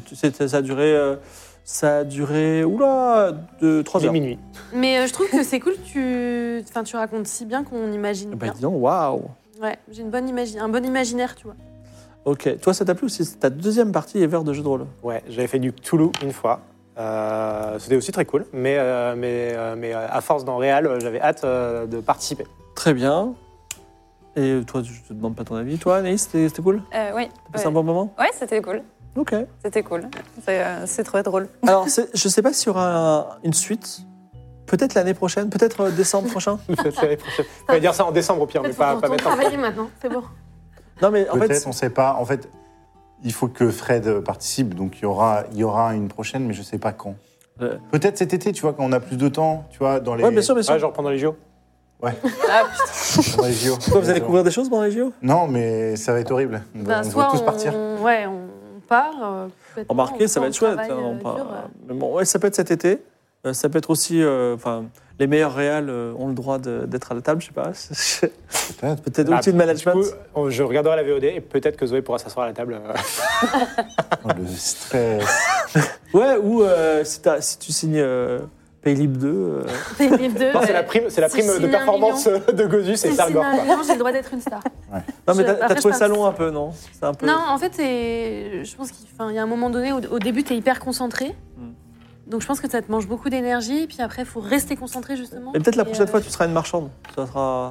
Ça a duré, oula, de 3 Il est heures. minuit. Mais je trouve que c'est cool. Tu racontes si bien qu'on imagine Bah, bien. dis donc, waouh. Ouais, j'ai un bon imaginaire, tu vois. Ok. Toi, ça t'a plu aussi? C'est ta deuxième partie ever de jeu de rôle. Ouais, j'avais fait du Cthulhu une fois. C'était aussi très cool, mais à force d'en réel, j'avais hâte de participer. Très bien. Et toi, je te demande pas ton avis. Toi, Anaïs, c'était cool? Oui. T'as passé un bon moment? Ouais, c'était cool. Ok. C'était cool. C'est trop drôle. Alors, je sais pas s'il y aura une suite. Peut-être l'année prochaine, peut-être décembre prochain. On va dire ça en décembre au pire, mais Peut-être pas faut qu'on maintenant. travailler maintenant, c'est bon. Non, mais en Peut-être, fait, on ne sait pas. En fait, il faut que Fred participe, donc il y aura une prochaine, mais je ne sais pas quand. Peut-être cet été, tu vois, quand on a plus de temps, tu vois, dans les... ouais, bien sûr, bien sûr. Ouais, genre pendant les JO. Ouais, Ah putain. dans les JO. Toi, vous allez découvrir des choses pendant les JO? Non, mais ça va être horrible. On va Soit tous partir. Ouais, on part. complètement, Remarquez, ça va être chouette. travaille, Hein, dur, mais bon, ouais, ça peut être cet été. Ça peut être aussi. Enfin, les meilleurs réals ont le droit d'être à la table, je sais pas. Peut-être. Peut-être Ah, outil de management. Du coup, je regarderai la VOD et peut-être que Zoé pourra s'asseoir à la table. Oh, le stress. Ouais, ou si tu signes Paylib 2. C'est une livre de. Non, c'est la prime de performance de Gozus et Si Fergor. c'est un million, j'ai le droit d'être une star. Non, mais Je- t'as après, trouvé je ça pense- long un peu, non? C'est un peu. Non, en fait, je pense qu'il y a un moment donné, au début, tu es hyper concentré. Donc je pense que ça te mange beaucoup d'énergie. Puis après, il faut rester concentré, justement. Et peut-être la Et, prochaine fois, tu seras une marchande. Ça sera.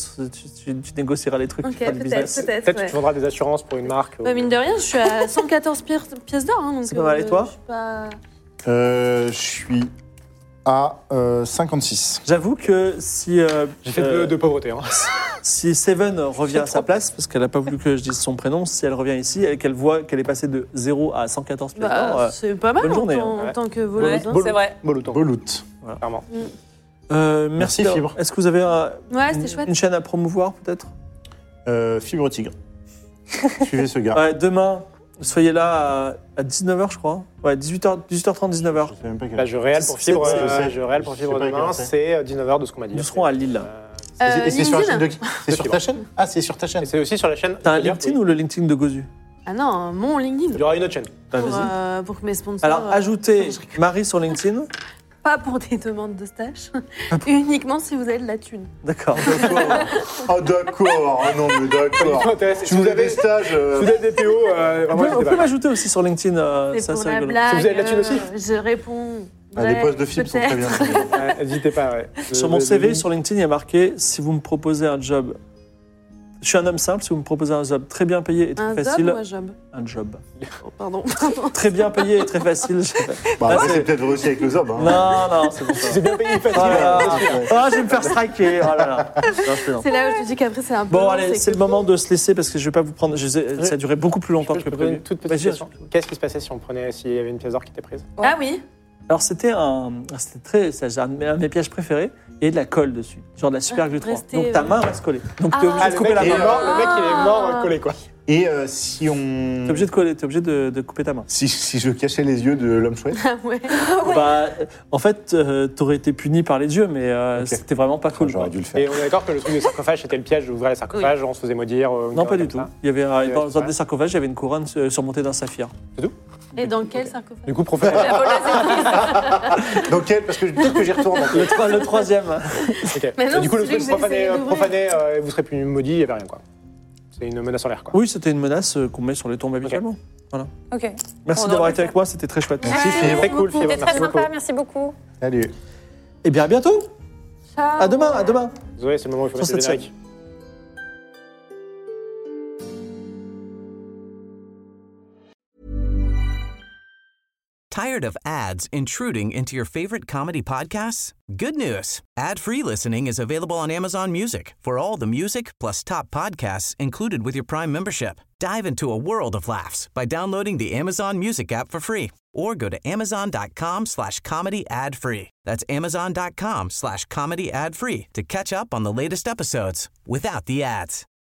Tu négocieras les trucs, Ok, tu feras du peut-être, business. peut-être. Peut-être que ouais. tu vendras des assurances pour une marque. Bah, mine de rien, je suis à 114 pièces d'or. Hein, donc, C'est pas mal, et toi je suis pas... Je suis à 56. J'avoue que si. J'ai fait de pauvreté. Hein. Si Seven revient à sa place, parce qu'elle n'a pas voulu que je dise son prénom, si elle revient ici et qu'elle voit qu'elle est passée de 0 à 114 pièces d'or, Bah, c'est pas mal bonne journée, en hein. tant que Ouais, voleuse. hein. c'est vrai. Boloton, Bolout. clairement. Merci, d'avoir- Fibre. Est-ce que vous avez Ouais, c'était chouette. une chaîne à promouvoir, peut-être? Fibre Tigre. Suivez ce gars. Ouais, demain, soyez là à 19h, je crois. Ouais, 18h30, 19h. Je sais même pas quel Bah, je réel pour fibre, C'est- je sais pas demain, quelle c'est 19h de ce qu'on m'a dit. Nous serons à Lille. Et c'est sur la chaîne de qui? C'est De sur Fibre. ta chaîne? Ah, c'est sur ta chaîne. Et c'est aussi sur la chaîne. T'as un je veux dire, LinkedIn ou le LinkedIn de Gozu? Ah non, mon Il LinkedIn. y aura une autre chaîne. Bah, vas-y. Pour que mes sponsors. Alors, ajoutez Marie sur LinkedIn. Pas pour des demandes de stage. Uniquement si vous avez de la thune. D'accord. Ah, d'accord. Ah non, mais d'accord. Si Tu vous voulais avez des stages. si vous avez des PO, Vous vraiment, pouvez m'ajouter aussi sur LinkedIn. C'est Ça, pour c'est la rigolo. blague. Si vous avez de la thune aussi Je réponds. Ah, les Ouais, postes de fibre sont très bien. peut-être. N'hésitez pas, ouais. Sur mon CV, sur LinkedIn, il y a marqué si vous me proposez un job. Je suis un homme simple, si vous me proposez un job très bien payé et très Un facile. job ou un job Un job. Oh, pardon. Très bien payé et très facile. je fais. Bah, Ah, après, c'est- c'est peut-être vrai aussi avec le Zob. Hein. Non, c'est pour ça. C'est bien payé, Oh facile. là là. Ah, je vais me faire striker. Oh là là. Non, je plaisante. C'est là où je te dis qu'après, c'est un peu. Bon, long, allez, c'est le moment de se laisser parce que je vais pas vous prendre. Ça a duré beaucoup plus longtemps Je que peux poser prévu. une toute petite Vas-y. question. Qu'est-ce qui se passait s'il y avait une pièce d'or qui était prise? Ah oui. Alors, c'était un de mes pièges préférés et de la colle dessus. Genre de la super glue 3. Rester, Donc ta main reste collée. Donc tu es obligé Ah, de couper la il est main. mort, le mec, il est mort collé, quoi. Et si on... T'es obligé de coller, t'es obligé de couper ta main. Si je cachais les yeux de l'homme chouette. Ah ouais. Bah, en fait, t'aurais été puni par les dieux, mais Ok. c'était vraiment pas cool. J'aurais quoi. dû le faire. Et on est d'accord que le truc du sarcophage, c'était le piège d'ouvrir les sarcophages, on se faisait maudire. Non, pas du tout. Il y avait dans c'est un des sarcophages, il y avait une couronne surmontée d'un saphir. Et dans quel sarcophage? Du coup, profaner. Donc quel? Parce que peut-être que j'y retourne. en fait. Le troisième. Ok. Mais non, Du coup, le c'est truc celui que vous essayez d'ouvrir. profané, vous serez plus maudit, il n'y avait rien, quoi. C'est une menace en l'air, quoi. Oui, c'était une menace qu'on met sur les tombes habituellement. Ok. Merci On d'avoir aurait été pu avec moi, c'était très chouette. Merci, Fièvre. Très cool, Fièvre, C'était très merci beaucoup. sympa, merci beaucoup. Salut. Et bien, à bientôt. Ciao. À demain, à demain. Désolé, c'est le moment où il faut Sur mettre le cette générique. Tired of ads intruding into your favorite comedy podcasts? Good news. Ad-free listening is available on Amazon Music for all the music plus top podcasts included with your Prime membership. Dive into a world of laughs by downloading the Amazon Music app for free or go to amazon.com/comedy ad-free. That's amazon.com/comedy ad-free to catch up on the latest episodes without the ads.